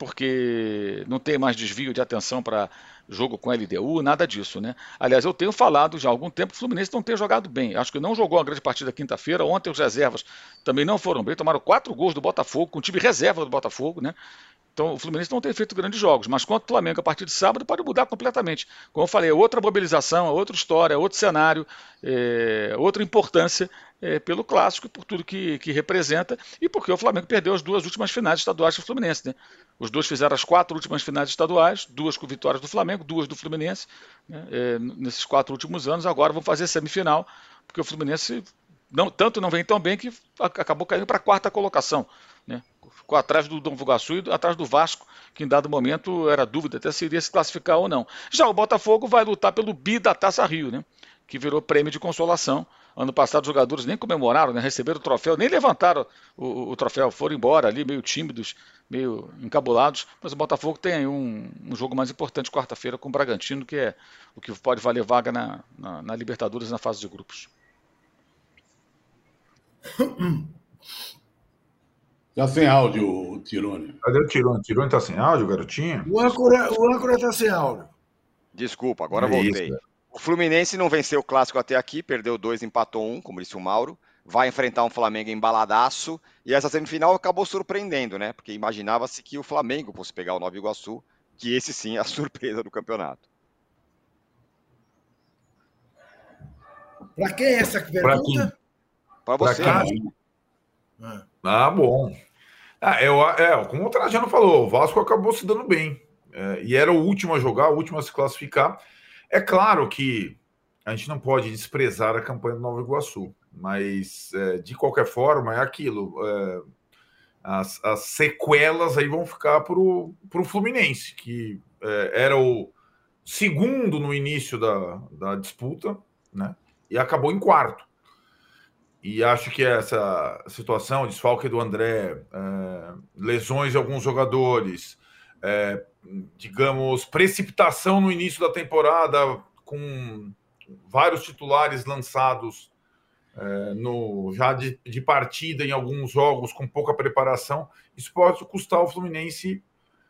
Speaker 5: porque não tem mais desvio de atenção para jogo com L D U, nada disso, né? Aliás, eu tenho falado já há algum tempo que o Fluminense não tem jogado bem. Acho que não jogou uma grande partida quinta-feira. Ontem os reservas também não foram bem. Tomaram quatro gols do Botafogo, com o time reserva do Botafogo, né? Então o Fluminense não tem feito grandes jogos, mas contra o Flamengo a partir de sábado pode mudar completamente. Como eu falei, é outra mobilização, é outra história, é outro cenário, é outra importância é, pelo clássico e por tudo que, que representa e porque o Flamengo perdeu as duas últimas finais estaduais do Fluminense, né? Os dois fizeram as quatro últimas finais estaduais, duas com vitórias do Flamengo, duas do Fluminense, né? É, nesses quatro últimos anos. Agora vão fazer semifinal, porque o Fluminense não, tanto não vem tão bem que acabou caindo para a quarta colocação, né? Ficou atrás do Nova Iguaçu e atrás do Vasco, que em dado momento era dúvida até se iria se classificar ou não. Já o Botafogo vai lutar pelo bi da Taça Rio, né? Que virou prêmio de consolação. Ano passado os jogadores nem comemoraram, né? Receberam o troféu, nem levantaram o, o, o troféu, foram embora ali meio tímidos, meio encabulados, mas o Botafogo tem aí um, um jogo mais importante quarta-feira com o Bragantino, que é o que pode valer vaga na, na, na Libertadores na fase de grupos.
Speaker 2: Tá sem áudio, Tirone.
Speaker 4: Cadê o Tirone? O Tirone tá sem áudio, garotinho?
Speaker 3: O âncora, o âncora tá sem áudio.
Speaker 1: Desculpa, agora
Speaker 4: É
Speaker 1: voltei.
Speaker 4: isso,
Speaker 1: o Fluminense não venceu o clássico até aqui, perdeu dois, empatou um, como disse o Mauro. Vai enfrentar um Flamengo embaladaço. E essa semifinal acabou surpreendendo, né? Porque imaginava-se que o Flamengo fosse pegar o Nova Iguaçu, que esse sim é a surpresa do campeonato.
Speaker 3: Para quem é essa pergunta?
Speaker 1: Para você.
Speaker 4: Pra quem? Ah. ah, bom. Ah, eu, é, como o Trajano falou, o Vasco acabou se dando bem. É, e era o último a jogar, o último a se classificar. É claro que a gente não pode desprezar a campanha do Nova Iguaçu, mas é, de qualquer forma é aquilo. É, as, as sequelas aí vão ficar para o Fluminense, que é, era o segundo no início da, da disputa, né? E acabou em quarto. E acho que essa situação, o desfalque do André, é, lesões de alguns jogadores, é, digamos, precipitação no início da temporada, com vários titulares lançados é, no, já de, de partida em alguns jogos, com pouca preparação, isso pode custar ao Fluminense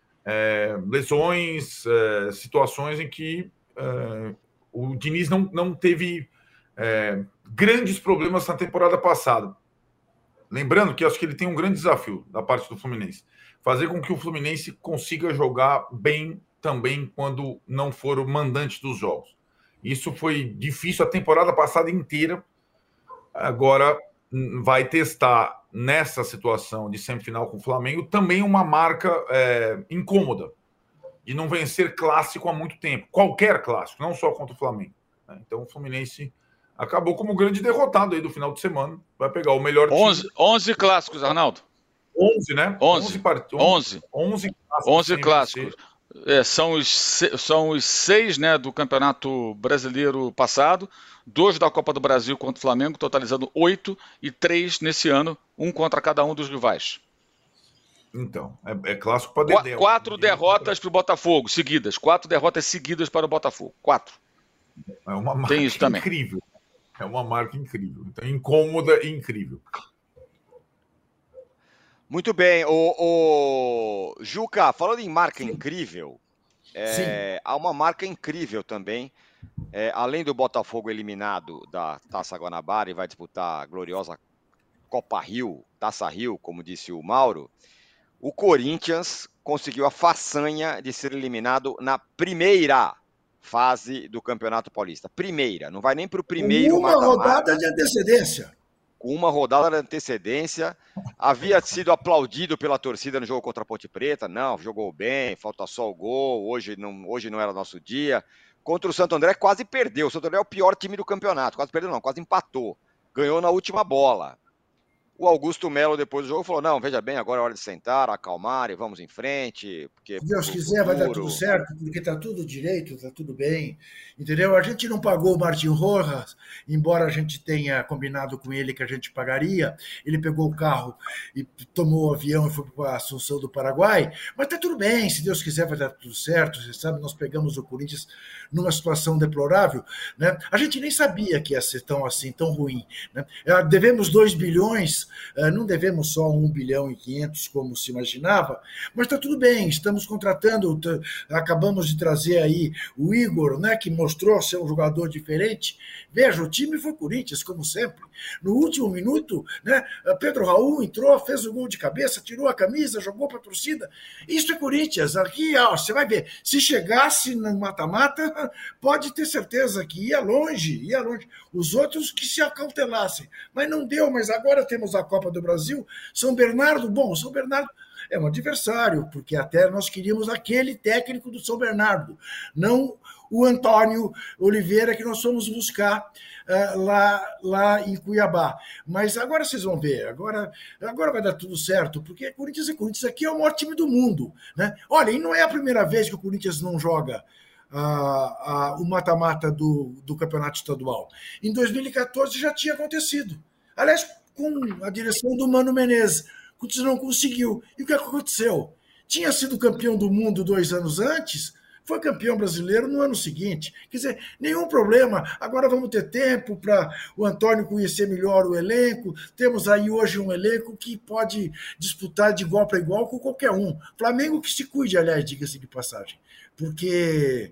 Speaker 4: é, lesões, é, situações em que é, o Diniz não, não teve... É, grandes problemas na temporada passada. Lembrando que acho que ele tem um grande desafio da parte do Fluminense. Fazer com que o Fluminense consiga jogar bem também quando não for o mandante dos jogos. Isso foi difícil a temporada passada inteira. Agora vai testar nessa situação de semifinal com o Flamengo também uma marca é, incômoda de não vencer clássico há muito tempo. Qualquer clássico, não só contra o Flamengo. Então o Fluminense acabou como grande derrotado aí do final de semana. Vai pegar o melhor
Speaker 5: onze,
Speaker 4: time.
Speaker 5: onze clássicos, Arnaldo.
Speaker 4: onze, né?
Speaker 5: onze.
Speaker 4: onze. onze,
Speaker 5: onze, onze clássicos. É, são, os, são os seis, né, do Campeonato Brasileiro passado, dois da Copa do Brasil contra o Flamengo, totalizando oito, e três nesse ano, um contra cada um dos rivais.
Speaker 4: Então, é, é clássico para Dedéu.
Speaker 5: Quatro derrotas para o Botafogo, seguidas. Quatro derrotas seguidas para o Botafogo. Quatro.
Speaker 4: É uma marca
Speaker 5: Tem isso também.
Speaker 4: Incrível. É uma marca incrível. Então, incômoda e incrível.
Speaker 1: Muito bem. O, o... Juca, falando em marca Sim. incrível, é... há uma marca incrível também. É, além do Botafogo eliminado da Taça Guanabara e vai disputar a gloriosa Copa Rio, Taça Rio, como disse o Mauro, o Corinthians conseguiu a façanha de ser eliminado na primeira fase do Campeonato Paulista. Primeira, não vai nem para o primeiro
Speaker 3: uma
Speaker 1: mata-mata.
Speaker 3: rodada de antecedência.
Speaker 1: Com uma rodada de antecedência. Havia sido aplaudido pela torcida no jogo contra a Ponte Preta. Não, jogou bem, falta só o gol. Hoje não, hoje não era nosso dia. Contra o Santo André quase perdeu. O Santo André é o pior time do campeonato. Quase perdeu não, quase empatou. Ganhou na última bola. O Augusto Melo, depois do jogo, falou, não, veja bem, agora é hora de sentar, acalmar e vamos em frente. Porque
Speaker 3: se Deus quiser, futuro... vai dar tudo certo, porque está tudo direito, está tudo bem. Entendeu? A gente não pagou o Martin Rojas, embora a gente tenha combinado com ele que a gente pagaria. Ele pegou o carro e tomou o avião e foi para a Assunção do Paraguai. Mas está tudo bem, se Deus quiser, vai dar tudo certo. Você sabe, nós pegamos o Corinthians numa situação deplorável. Né? A gente nem sabia que ia ser tão assim, tão ruim. Né? Devemos dois bilhões. Não devemos só um bilhão e quinhentos, como se imaginava, mas está tudo bem, estamos contratando, acabamos de trazer aí o Igor, né, que mostrou ser um jogador diferente. Veja, o time foi Corinthians, como sempre. No último minuto, né, Pedro Raul entrou, fez o gol de cabeça, tirou a camisa, jogou para a torcida. Isso é Corinthians. Aqui, ó, você vai ver, se chegasse no mata-mata, pode ter certeza que ia longe, ia longe. Os outros que se acautelassem. Mas não deu, mas agora temos a Copa do Brasil. São Bernardo, bom, São Bernardo é um adversário, porque até nós queríamos aquele técnico do São Bernardo, não o Antônio Oliveira, que nós fomos buscar uh, lá, lá em Cuiabá. Mas agora vocês vão ver, agora, agora vai dar tudo certo, porque Corinthians é Corinthians, aqui é o maior time do mundo. Né? Olha, e não é a primeira vez que o Corinthians não joga uh, uh, o mata-mata do, do campeonato estadual. Em dois mil e quatorze já tinha acontecido. Aliás, com a direção do Mano Menezes. O Corinthians não conseguiu. E o que aconteceu? Tinha sido campeão do mundo dois anos antes, foi campeão brasileiro no ano seguinte. Quer dizer, nenhum problema. Agora vamos ter tempo para o Antônio conhecer melhor o elenco. Temos aí hoje um elenco que pode disputar de igual para igual com qualquer um. Flamengo que se cuide, aliás, diga-se de passagem. Porque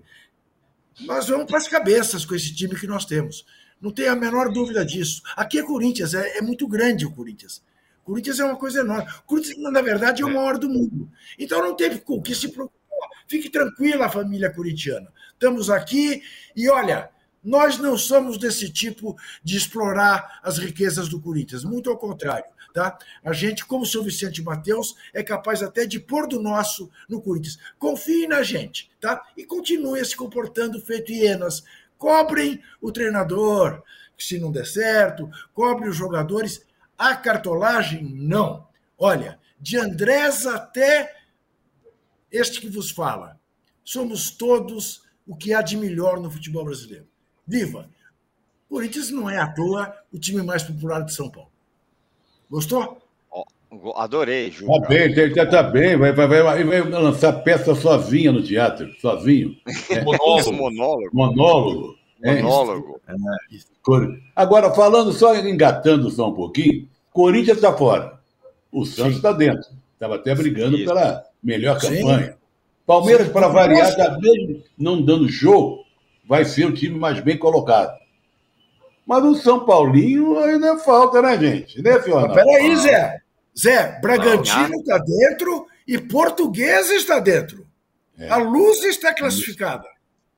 Speaker 3: nós vamos para as cabeças com esse time que nós temos. Não tem a menor dúvida disso. Aqui é Corinthians, é, é muito grande o Corinthians. O Corinthians é uma coisa enorme. O Corinthians, na verdade, é o maior do mundo. Então não tem com o que se preocupar. Fique tranquila, família corintiana. Estamos aqui e, olha, nós não somos desse tipo de explorar as riquezas do Corinthians. Muito ao contrário. Tá? A gente, como o seu Vicente Mateus, é capaz até de pôr do nosso no Corinthians. Confie na gente. Tá? E continue se comportando feito hienas. Cobrem o treinador, se não der certo. Cobrem os jogadores. A cartolagem, não. Olha, de Andrés até este que vos fala, somos todos o que há de melhor no futebol brasileiro. Viva! Corinthians não é à toa o time mais popular de São Paulo. Gostou?
Speaker 1: Oh, adorei, Ju.
Speaker 2: Tá bem, tá, tá bem. Vai, vai, vai, vai lançar peça sozinha no teatro, sozinho.
Speaker 1: É. Monólogo. Monólogo.
Speaker 2: Monólogo.
Speaker 1: Monólogo.
Speaker 2: É. Agora, falando, só engatando só um pouquinho, Corinthians está fora. O Santos está dentro. Estava até brigando Isso. pela melhor campanha. Sim. Palmeiras, para variar, está mesmo não dando jogo, vai ser o time mais bem colocado. Mas o São Paulinho ainda falta, né, gente? Né, Fiona?
Speaker 3: Peraí, ah. Zé. Zé, Bragantino está dentro e Portuguesa está dentro. É. A Luz está classificada.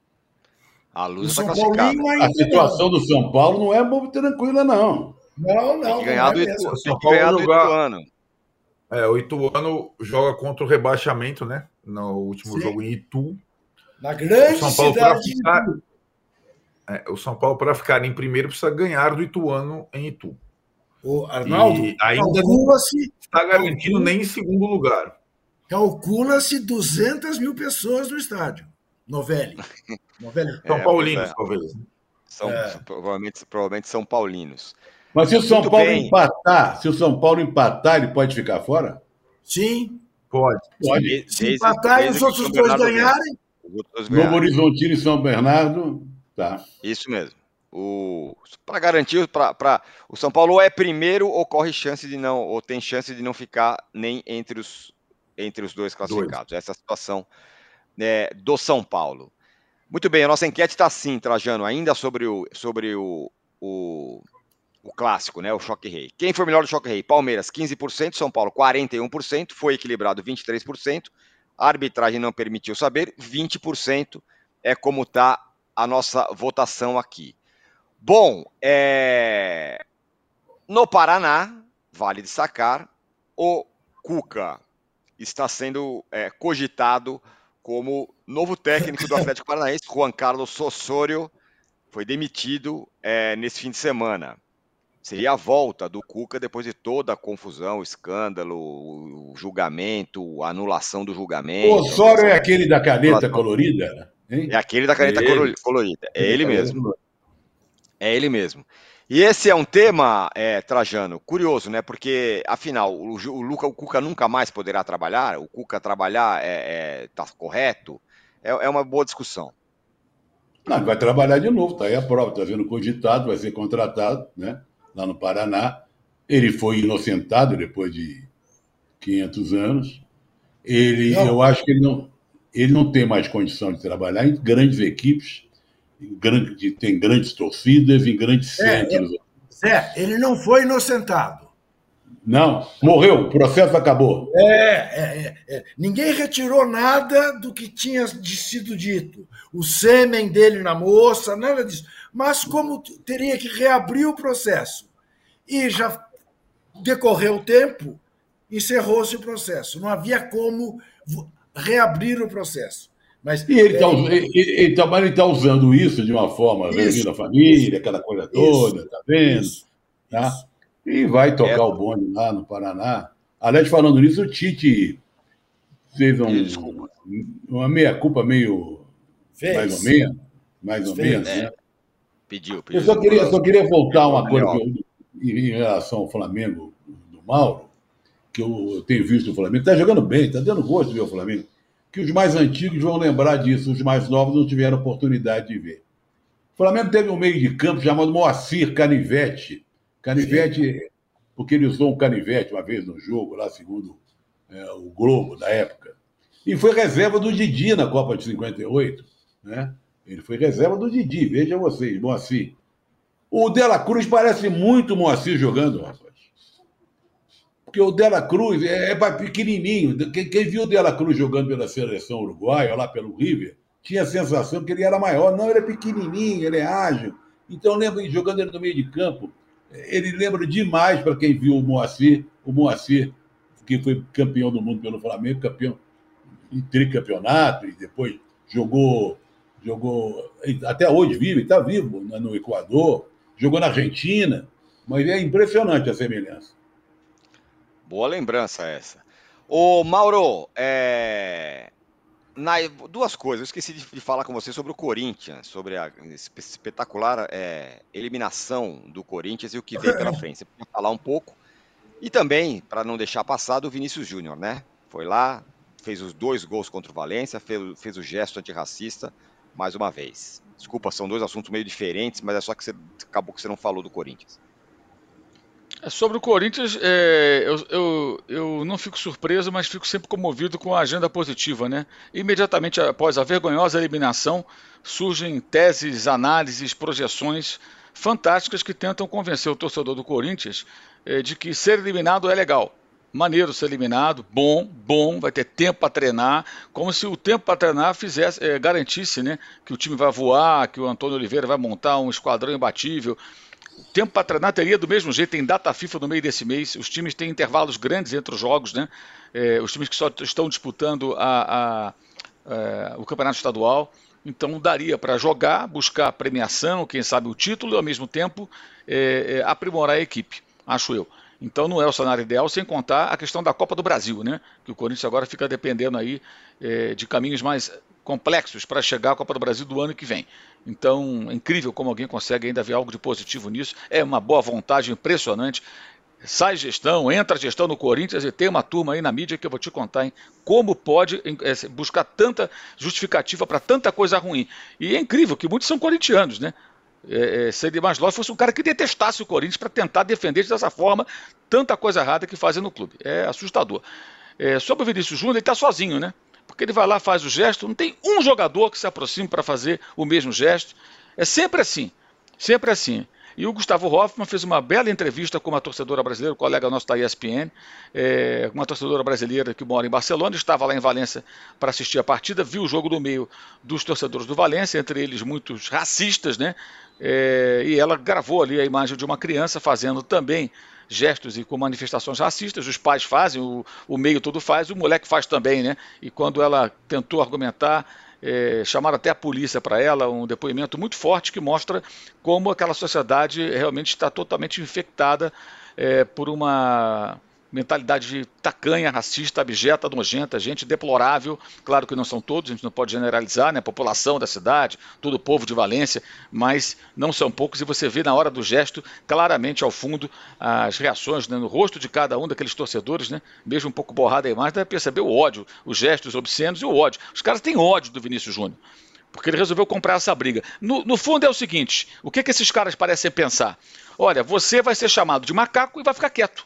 Speaker 1: A Luz está classificada.
Speaker 2: A situação do São Paulo não é muito tranquila, não.
Speaker 3: Não, não.
Speaker 1: Tem que ganhar do,
Speaker 3: é
Speaker 1: Itu... Tem que ganhar do Ituano.
Speaker 4: É, o Ituano joga contra o rebaixamento, né? No último Sim. jogo em Itu.
Speaker 3: Na grande
Speaker 4: o São Paulo
Speaker 3: cidade
Speaker 4: de ficar... Itu. É, o São Paulo, para ficar em primeiro, precisa ganhar do Ituano em Itu.
Speaker 3: O Arnaldo,
Speaker 4: e ainda não está garantido calcula, nem em segundo lugar.
Speaker 3: Calcula-se duzentas mil pessoas no estádio. Novelli. Novelli.
Speaker 4: São
Speaker 1: é,
Speaker 4: Paulinos,
Speaker 1: é.
Speaker 4: talvez.
Speaker 1: São,
Speaker 3: é.
Speaker 1: provavelmente, provavelmente São Paulinos.
Speaker 2: Mas se o São
Speaker 1: Muito
Speaker 2: Paulo
Speaker 1: bem.
Speaker 2: empatar, se o São Paulo empatar, ele pode ficar fora?
Speaker 3: Sim.
Speaker 4: Pode.
Speaker 2: Pode.
Speaker 3: Se, se empatar e os outros dois ganharem.
Speaker 2: Novo Horizontino e São Bernardo, tá.
Speaker 1: Isso mesmo. O... Para garantir, para o São Paulo ou é primeiro ou corre chance de não, ou tem chance de não ficar nem entre os, entre os dois classificados. Dois. Essa é a situação é, do São Paulo. Muito bem, a nossa enquete está assim, Trajano, ainda sobre o, sobre o, o, o clássico, né? O Choque Rei. Quem foi melhor do Choque Rei? Palmeiras, quinze por cento, São Paulo, quarenta e um por cento, foi equilibrado, vinte e três por cento. A arbitragem não permitiu saber, vinte por cento é como está a nossa votação aqui. Bom, é... no Paraná, vale destacar, o Cuca está sendo é, cogitado como novo técnico do Atlético Paranaense. Juan Carlos Osorio foi demitido é, nesse fim de semana. Seria a volta do Cuca depois de toda a confusão, o escândalo, o julgamento, a anulação do julgamento.
Speaker 2: O Osorio é aquele da caneta colorida? Hein?
Speaker 1: É aquele da caneta ele. colorida. É ele mesmo. É ele mesmo. E esse é um tema, é, Trajano, curioso, né? Porque, afinal, o, o, Luca, o Cuca nunca mais poderá trabalhar? O Cuca trabalhar é, é, tá correto? É, é uma boa discussão.
Speaker 2: Não, vai trabalhar de novo, tá aí a prova, tá sendo cogitado, vai ser contratado, né? Lá no Paraná. Ele foi inocentado depois de quinhentos anos. Ele, eu acho que ele não, ele não tem mais condição de trabalhar em grandes equipes. Grande, tem grandes torcidas em grandes centros.
Speaker 3: É, é, ele não foi inocentado.
Speaker 2: Não, morreu, o processo acabou.
Speaker 3: É, é, é, ninguém retirou nada do que tinha sido dito. O sêmen dele na moça, nada disso. Mas como teria que reabrir o processo e já decorreu o tempo, encerrou-se o processo. Não havia como reabrir o processo. Mas,
Speaker 2: E ele está
Speaker 3: é,
Speaker 2: ele tá, mas ele tá usando isso de uma forma, reunindo a família, aquela coisa toda,
Speaker 3: isso,
Speaker 2: tá vendo?
Speaker 3: isso,
Speaker 2: Tá?
Speaker 3: isso.
Speaker 2: E vai tocar
Speaker 1: Essa,
Speaker 2: o bonde lá no Paraná. Aliás, falando nisso, o Tite fez
Speaker 1: pedido
Speaker 2: um,
Speaker 1: desculpa.
Speaker 2: uma meia-culpa meio mais ou
Speaker 3: Fez,
Speaker 2: menos, mais ou menos,
Speaker 3: fez.
Speaker 2: né?
Speaker 1: É, pediu,
Speaker 2: Eu
Speaker 1: pediu
Speaker 2: só
Speaker 1: desculpa
Speaker 2: queria,
Speaker 1: aos
Speaker 2: só queria voltar a
Speaker 1: irmãos
Speaker 2: uma coisa que
Speaker 1: Daniel.
Speaker 2: eu, em relação ao Flamengo do Mauro, que eu tenho visto o Flamengo, está jogando bem, está dando gosto de ver o Flamengo, que os mais antigos vão lembrar disso, os mais novos não tiveram oportunidade de ver. O Flamengo teve um meio de campo chamado Moacir Canivete. Canivete, porque ele usou um canivete uma vez no jogo, lá segundo é, o Globo da época. E foi reserva do Didi na Copa de cinquenta e oito. Né? Ele foi reserva do Didi, veja vocês, Moacir. O Dela Cruz parece muito Moacir jogando, rapaz. Porque o Dela Cruz é, é pequenininho. Quem, quem viu o Dela Cruz jogando pela seleção uruguaia, lá pelo River, tinha a sensação que ele era maior. Não, ele é pequenininho, ele é ágil. Então, lembra, jogando ele no meio de campo, ele lembra demais para quem viu o Moacir, o Moacir, que foi campeão do mundo pelo Flamengo, campeão em tricampeonato, e depois jogou, jogou até hoje vive, está vivo no Equador, jogou na Argentina, mas é impressionante a semelhança.
Speaker 1: Boa lembrança essa. Ô, Mauro, é... Na... duas coisas. Eu esqueci de, de falar com você sobre o Corinthians, sobre a espetacular é, eliminação do Corinthians e o que vem pela frente. Você pode falar um pouco. E também, para não deixar passado, o Vinícius Júnior, né? Foi lá, fez os dois gols contra o Valência, fez, fez o gesto antirracista, mais uma vez. Desculpa, são dois assuntos meio diferentes, mas é só que você acabou que você não falou do Corinthians.
Speaker 5: Sobre o Corinthians, é, eu, eu, eu não fico surpreso, mas fico sempre comovido com a agenda positiva, né? Imediatamente após a vergonhosa eliminação, surgem teses, análises, projeções fantásticas que tentam convencer o torcedor do Corinthians é, de que ser eliminado é legal. Maneiro ser eliminado, bom, bom, vai ter tempo para treinar, como se o tempo para treinar fizesse, é, garantisse, né, que o time vai voar, que o Antônio Oliveira vai montar um esquadrão imbatível. O tempo para treinar teria do mesmo jeito, tem data FIFA no meio desse mês, os times têm intervalos grandes entre os jogos, né? É, os times que só estão disputando a, a, a, o campeonato estadual, então daria para jogar, buscar premiação, quem sabe o título e ao mesmo tempo é, é, aprimorar a equipe, acho eu. Então não é o cenário ideal, sem contar a questão da Copa do Brasil, né? Que o Corinthians agora fica dependendo aí é, de caminhos mais complexos para chegar à Copa do Brasil do ano que vem. Então é incrível como alguém consegue ainda ver algo de positivo nisso. É uma boa vontade impressionante. Sai gestão, entra gestão no Corinthians e tem uma turma aí na mídia que eu vou te contar, hein? Como pode é, buscar tanta justificativa para tanta coisa ruim. E é incrível que muitos são corintianos, né? É, é, seria mais lógico fosse um cara que detestasse o Corinthians para tentar defender dessa forma tanta coisa errada que fazem no clube. É assustador. É, sobre o Vinícius Júnior, ele está sozinho, né? Porque ele vai lá, faz o gesto, não tem um jogador que se aproxime para fazer o mesmo gesto. É sempre assim, sempre assim. E o Gustavo Hoffmann fez uma bela entrevista com uma torcedora brasileira, um colega nosso da E S P N, é, uma torcedora brasileira que mora em Barcelona, estava lá em Valência para assistir a partida, viu o jogo no meio dos torcedores do Valência, entre eles muitos racistas, né? É, e ela gravou ali a imagem de uma criança fazendo também gestos e com manifestações racistas, os pais fazem, o, o meio todo faz, o moleque faz também, né? E quando ela tentou argumentar, é, chamaram até a polícia para ela, um depoimento muito forte que mostra como aquela sociedade realmente está totalmente infectada é, por uma mentalidade tacanha, racista, abjeta, nojenta, gente deplorável. Claro que não são todos, a gente não pode generalizar, né? A população da cidade, todo o povo de Valência, mas não são poucos, e você vê na hora do gesto, claramente ao fundo, as reações, né, no rosto de cada um daqueles torcedores, né? Mesmo um pouco borrada a imagem, dá para perceber o ódio, os gestos obscenos e o ódio. Os caras têm ódio do Vinícius Júnior, porque ele resolveu comprar essa briga. No, no fundo é o seguinte, o que, que esses caras parecem pensar? Olha, você vai ser chamado de macaco e vai ficar quieto.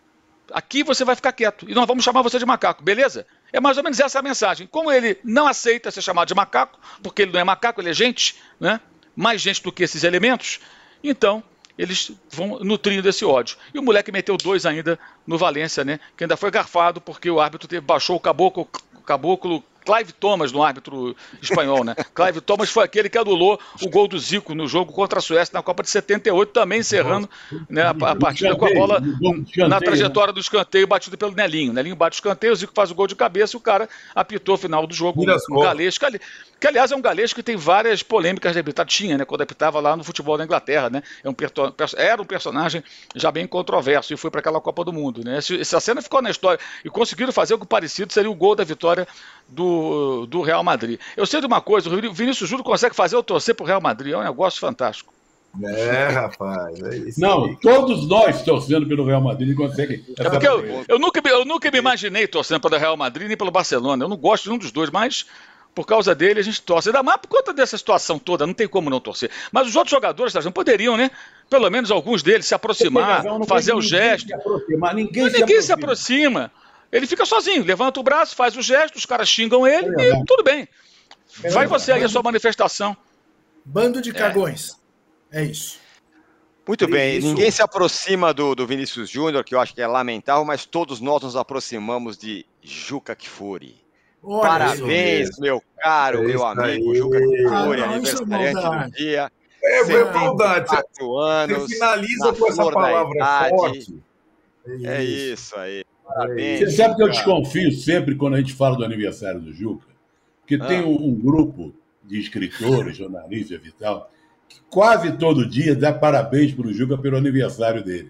Speaker 5: Aqui você vai ficar quieto e nós vamos chamar você de macaco, beleza? É mais ou menos essa a mensagem. Como ele não aceita ser chamado de macaco, porque ele não é macaco, ele é gente, né? Mais gente do que esses elementos, então eles vão nutrindo desse ódio. E o moleque meteu dois ainda no Valência, né? Que ainda foi garfado porque o árbitro teve, baixou o caboclo, o caboclo Clive Thomas no árbitro espanhol, né? Clive Thomas foi aquele que anulou o gol do Zico no jogo contra a Suécia na Copa de setenta e oito, também encerrando, né, a, a partida com a bola na trajetória do escanteio batido pelo Nelinho. Nelinho bate o escanteio, o Zico faz o gol de cabeça e o cara apitou o final do jogo. Um, um galês, que, que aliás é um galês que tem várias polêmicas de arbitragem, tinha, né, quando apitava lá no futebol da Inglaterra, né? É um, era um personagem já bem controverso e foi para aquela Copa do Mundo, né? Essa cena ficou na história e conseguiram fazer algo parecido, seria o gol da vitória do, do Real Madrid. Eu sei de uma coisa, o Vinícius Júnior consegue fazer eu torcer pro Real Madrid, é um negócio fantástico.
Speaker 4: É, rapaz, é isso.
Speaker 2: Não, aí. Todos nós torcendo pelo Real Madrid conseguem.
Speaker 5: É porque eu, eu, nunca, eu nunca me imaginei torcendo pelo Real Madrid nem pelo Barcelona. Eu não gosto de um dos dois, mas por causa dele a gente torce. Ainda mais por conta dessa situação toda, não tem como não torcer. Mas os outros jogadores não poderiam, né? Pelo menos alguns deles se aproximar, razão, fazer o gesto.
Speaker 2: Mas ninguém,
Speaker 5: mas
Speaker 2: se,
Speaker 5: ninguém
Speaker 2: aproxima.
Speaker 5: se aproxima. Ele fica sozinho, levanta o braço, faz o gesto, os caras xingam ele é e tudo bem. É Vai você aí a sua manifestação.
Speaker 3: Bando de cagões. É, é isso.
Speaker 1: Muito é bem, isso. Ninguém se aproxima do, do Vinícius Júnior, que eu acho que é lamentável, mas todos nós nos aproximamos de Juca Kfouri. Olha, parabéns, meu caro, é meu amigo aí. Juca Kfouri, ah, aniversariante do dia.
Speaker 4: É, é maldade.
Speaker 1: Anos,
Speaker 4: você finaliza com essa palavra forte.
Speaker 1: É isso aí. Parabéns.
Speaker 2: Você sabe que eu desconfio sempre quando a gente fala do aniversário do Juca, porque ah. tem um, um grupo de escritores, jornalistas e tal, que quase todo dia dá parabéns para o Juca pelo aniversário dele.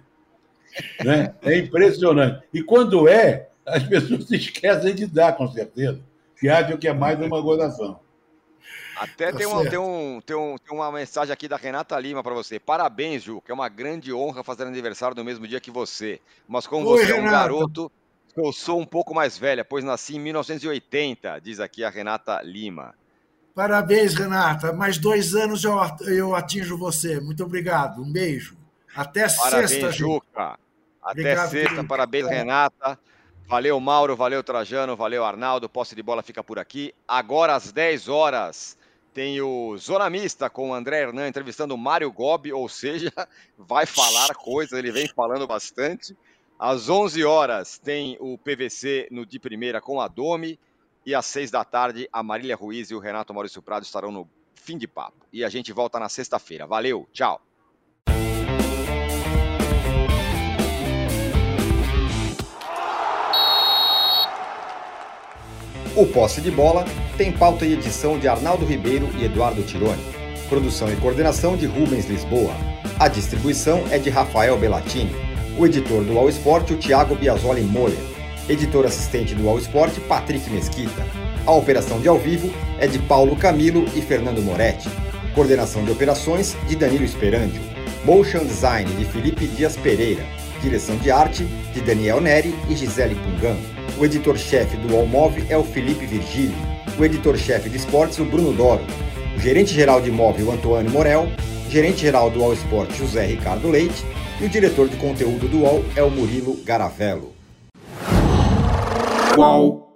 Speaker 2: Né? É impressionante. E quando é, as pessoas se esquecem de dar, com certeza, que acham que é mais uma gozação.
Speaker 1: Até tá tem, uma, tem, um, tem, um, tem uma mensagem aqui da Renata Lima para você. Parabéns, Juca. É uma grande honra fazer aniversário no mesmo dia que você. Mas como Oi, você Renata. é um garoto, eu sou um pouco mais velha, pois nasci em mil novecentos e oitenta, diz aqui a Renata Lima.
Speaker 3: Parabéns, Renata. Mais dois anos eu, eu atinjo você. Muito obrigado. Um beijo. Até
Speaker 1: Parabéns,
Speaker 3: sexta,
Speaker 1: Juca. Até obrigado, sexta. Juca. Parabéns, Renata. Valeu, Mauro. Valeu, Trajano. Valeu, Arnaldo. Posse de bola fica por aqui. Agora, às dez horas, tem o Zona Mista com o André Hernan entrevistando o Mário Gobi, ou seja, vai falar coisas, ele vem falando bastante. Às onze horas, tem o P V C no de primeira com a Domi. E às seis da tarde, a Marília Ruiz e o Renato Maurício Prado estarão no Fim de Papo. E a gente volta na sexta-feira. Valeu, tchau. O Posse de Bola tem pauta e edição de Arnaldo Ribeiro e Eduardo Tironi. Produção e coordenação de Rubens Lisboa. A distribuição é de Rafael Bellatini. O editor do All Sport, o Thiago Biasoli Moller. Editor assistente do All Sport, Patrick Mesquita. A operação de ao vivo é de Paulo Camilo e Fernando Moretti. Coordenação de operações de Danilo Esperandio. Motion Design de Felipe Dias Pereira. Direção de arte de Daniel Neri e Gisele Pungan. O editor-chefe do Allmove é o Felipe Virgílio. O editor-chefe de esportes, o Bruno Doro. O gerente-geral de imóvel, Antônio Morel. O gerente-geral do All Sport, José Ricardo Leite. E o diretor de conteúdo do All é o Murilo Garavello.
Speaker 6: Qual?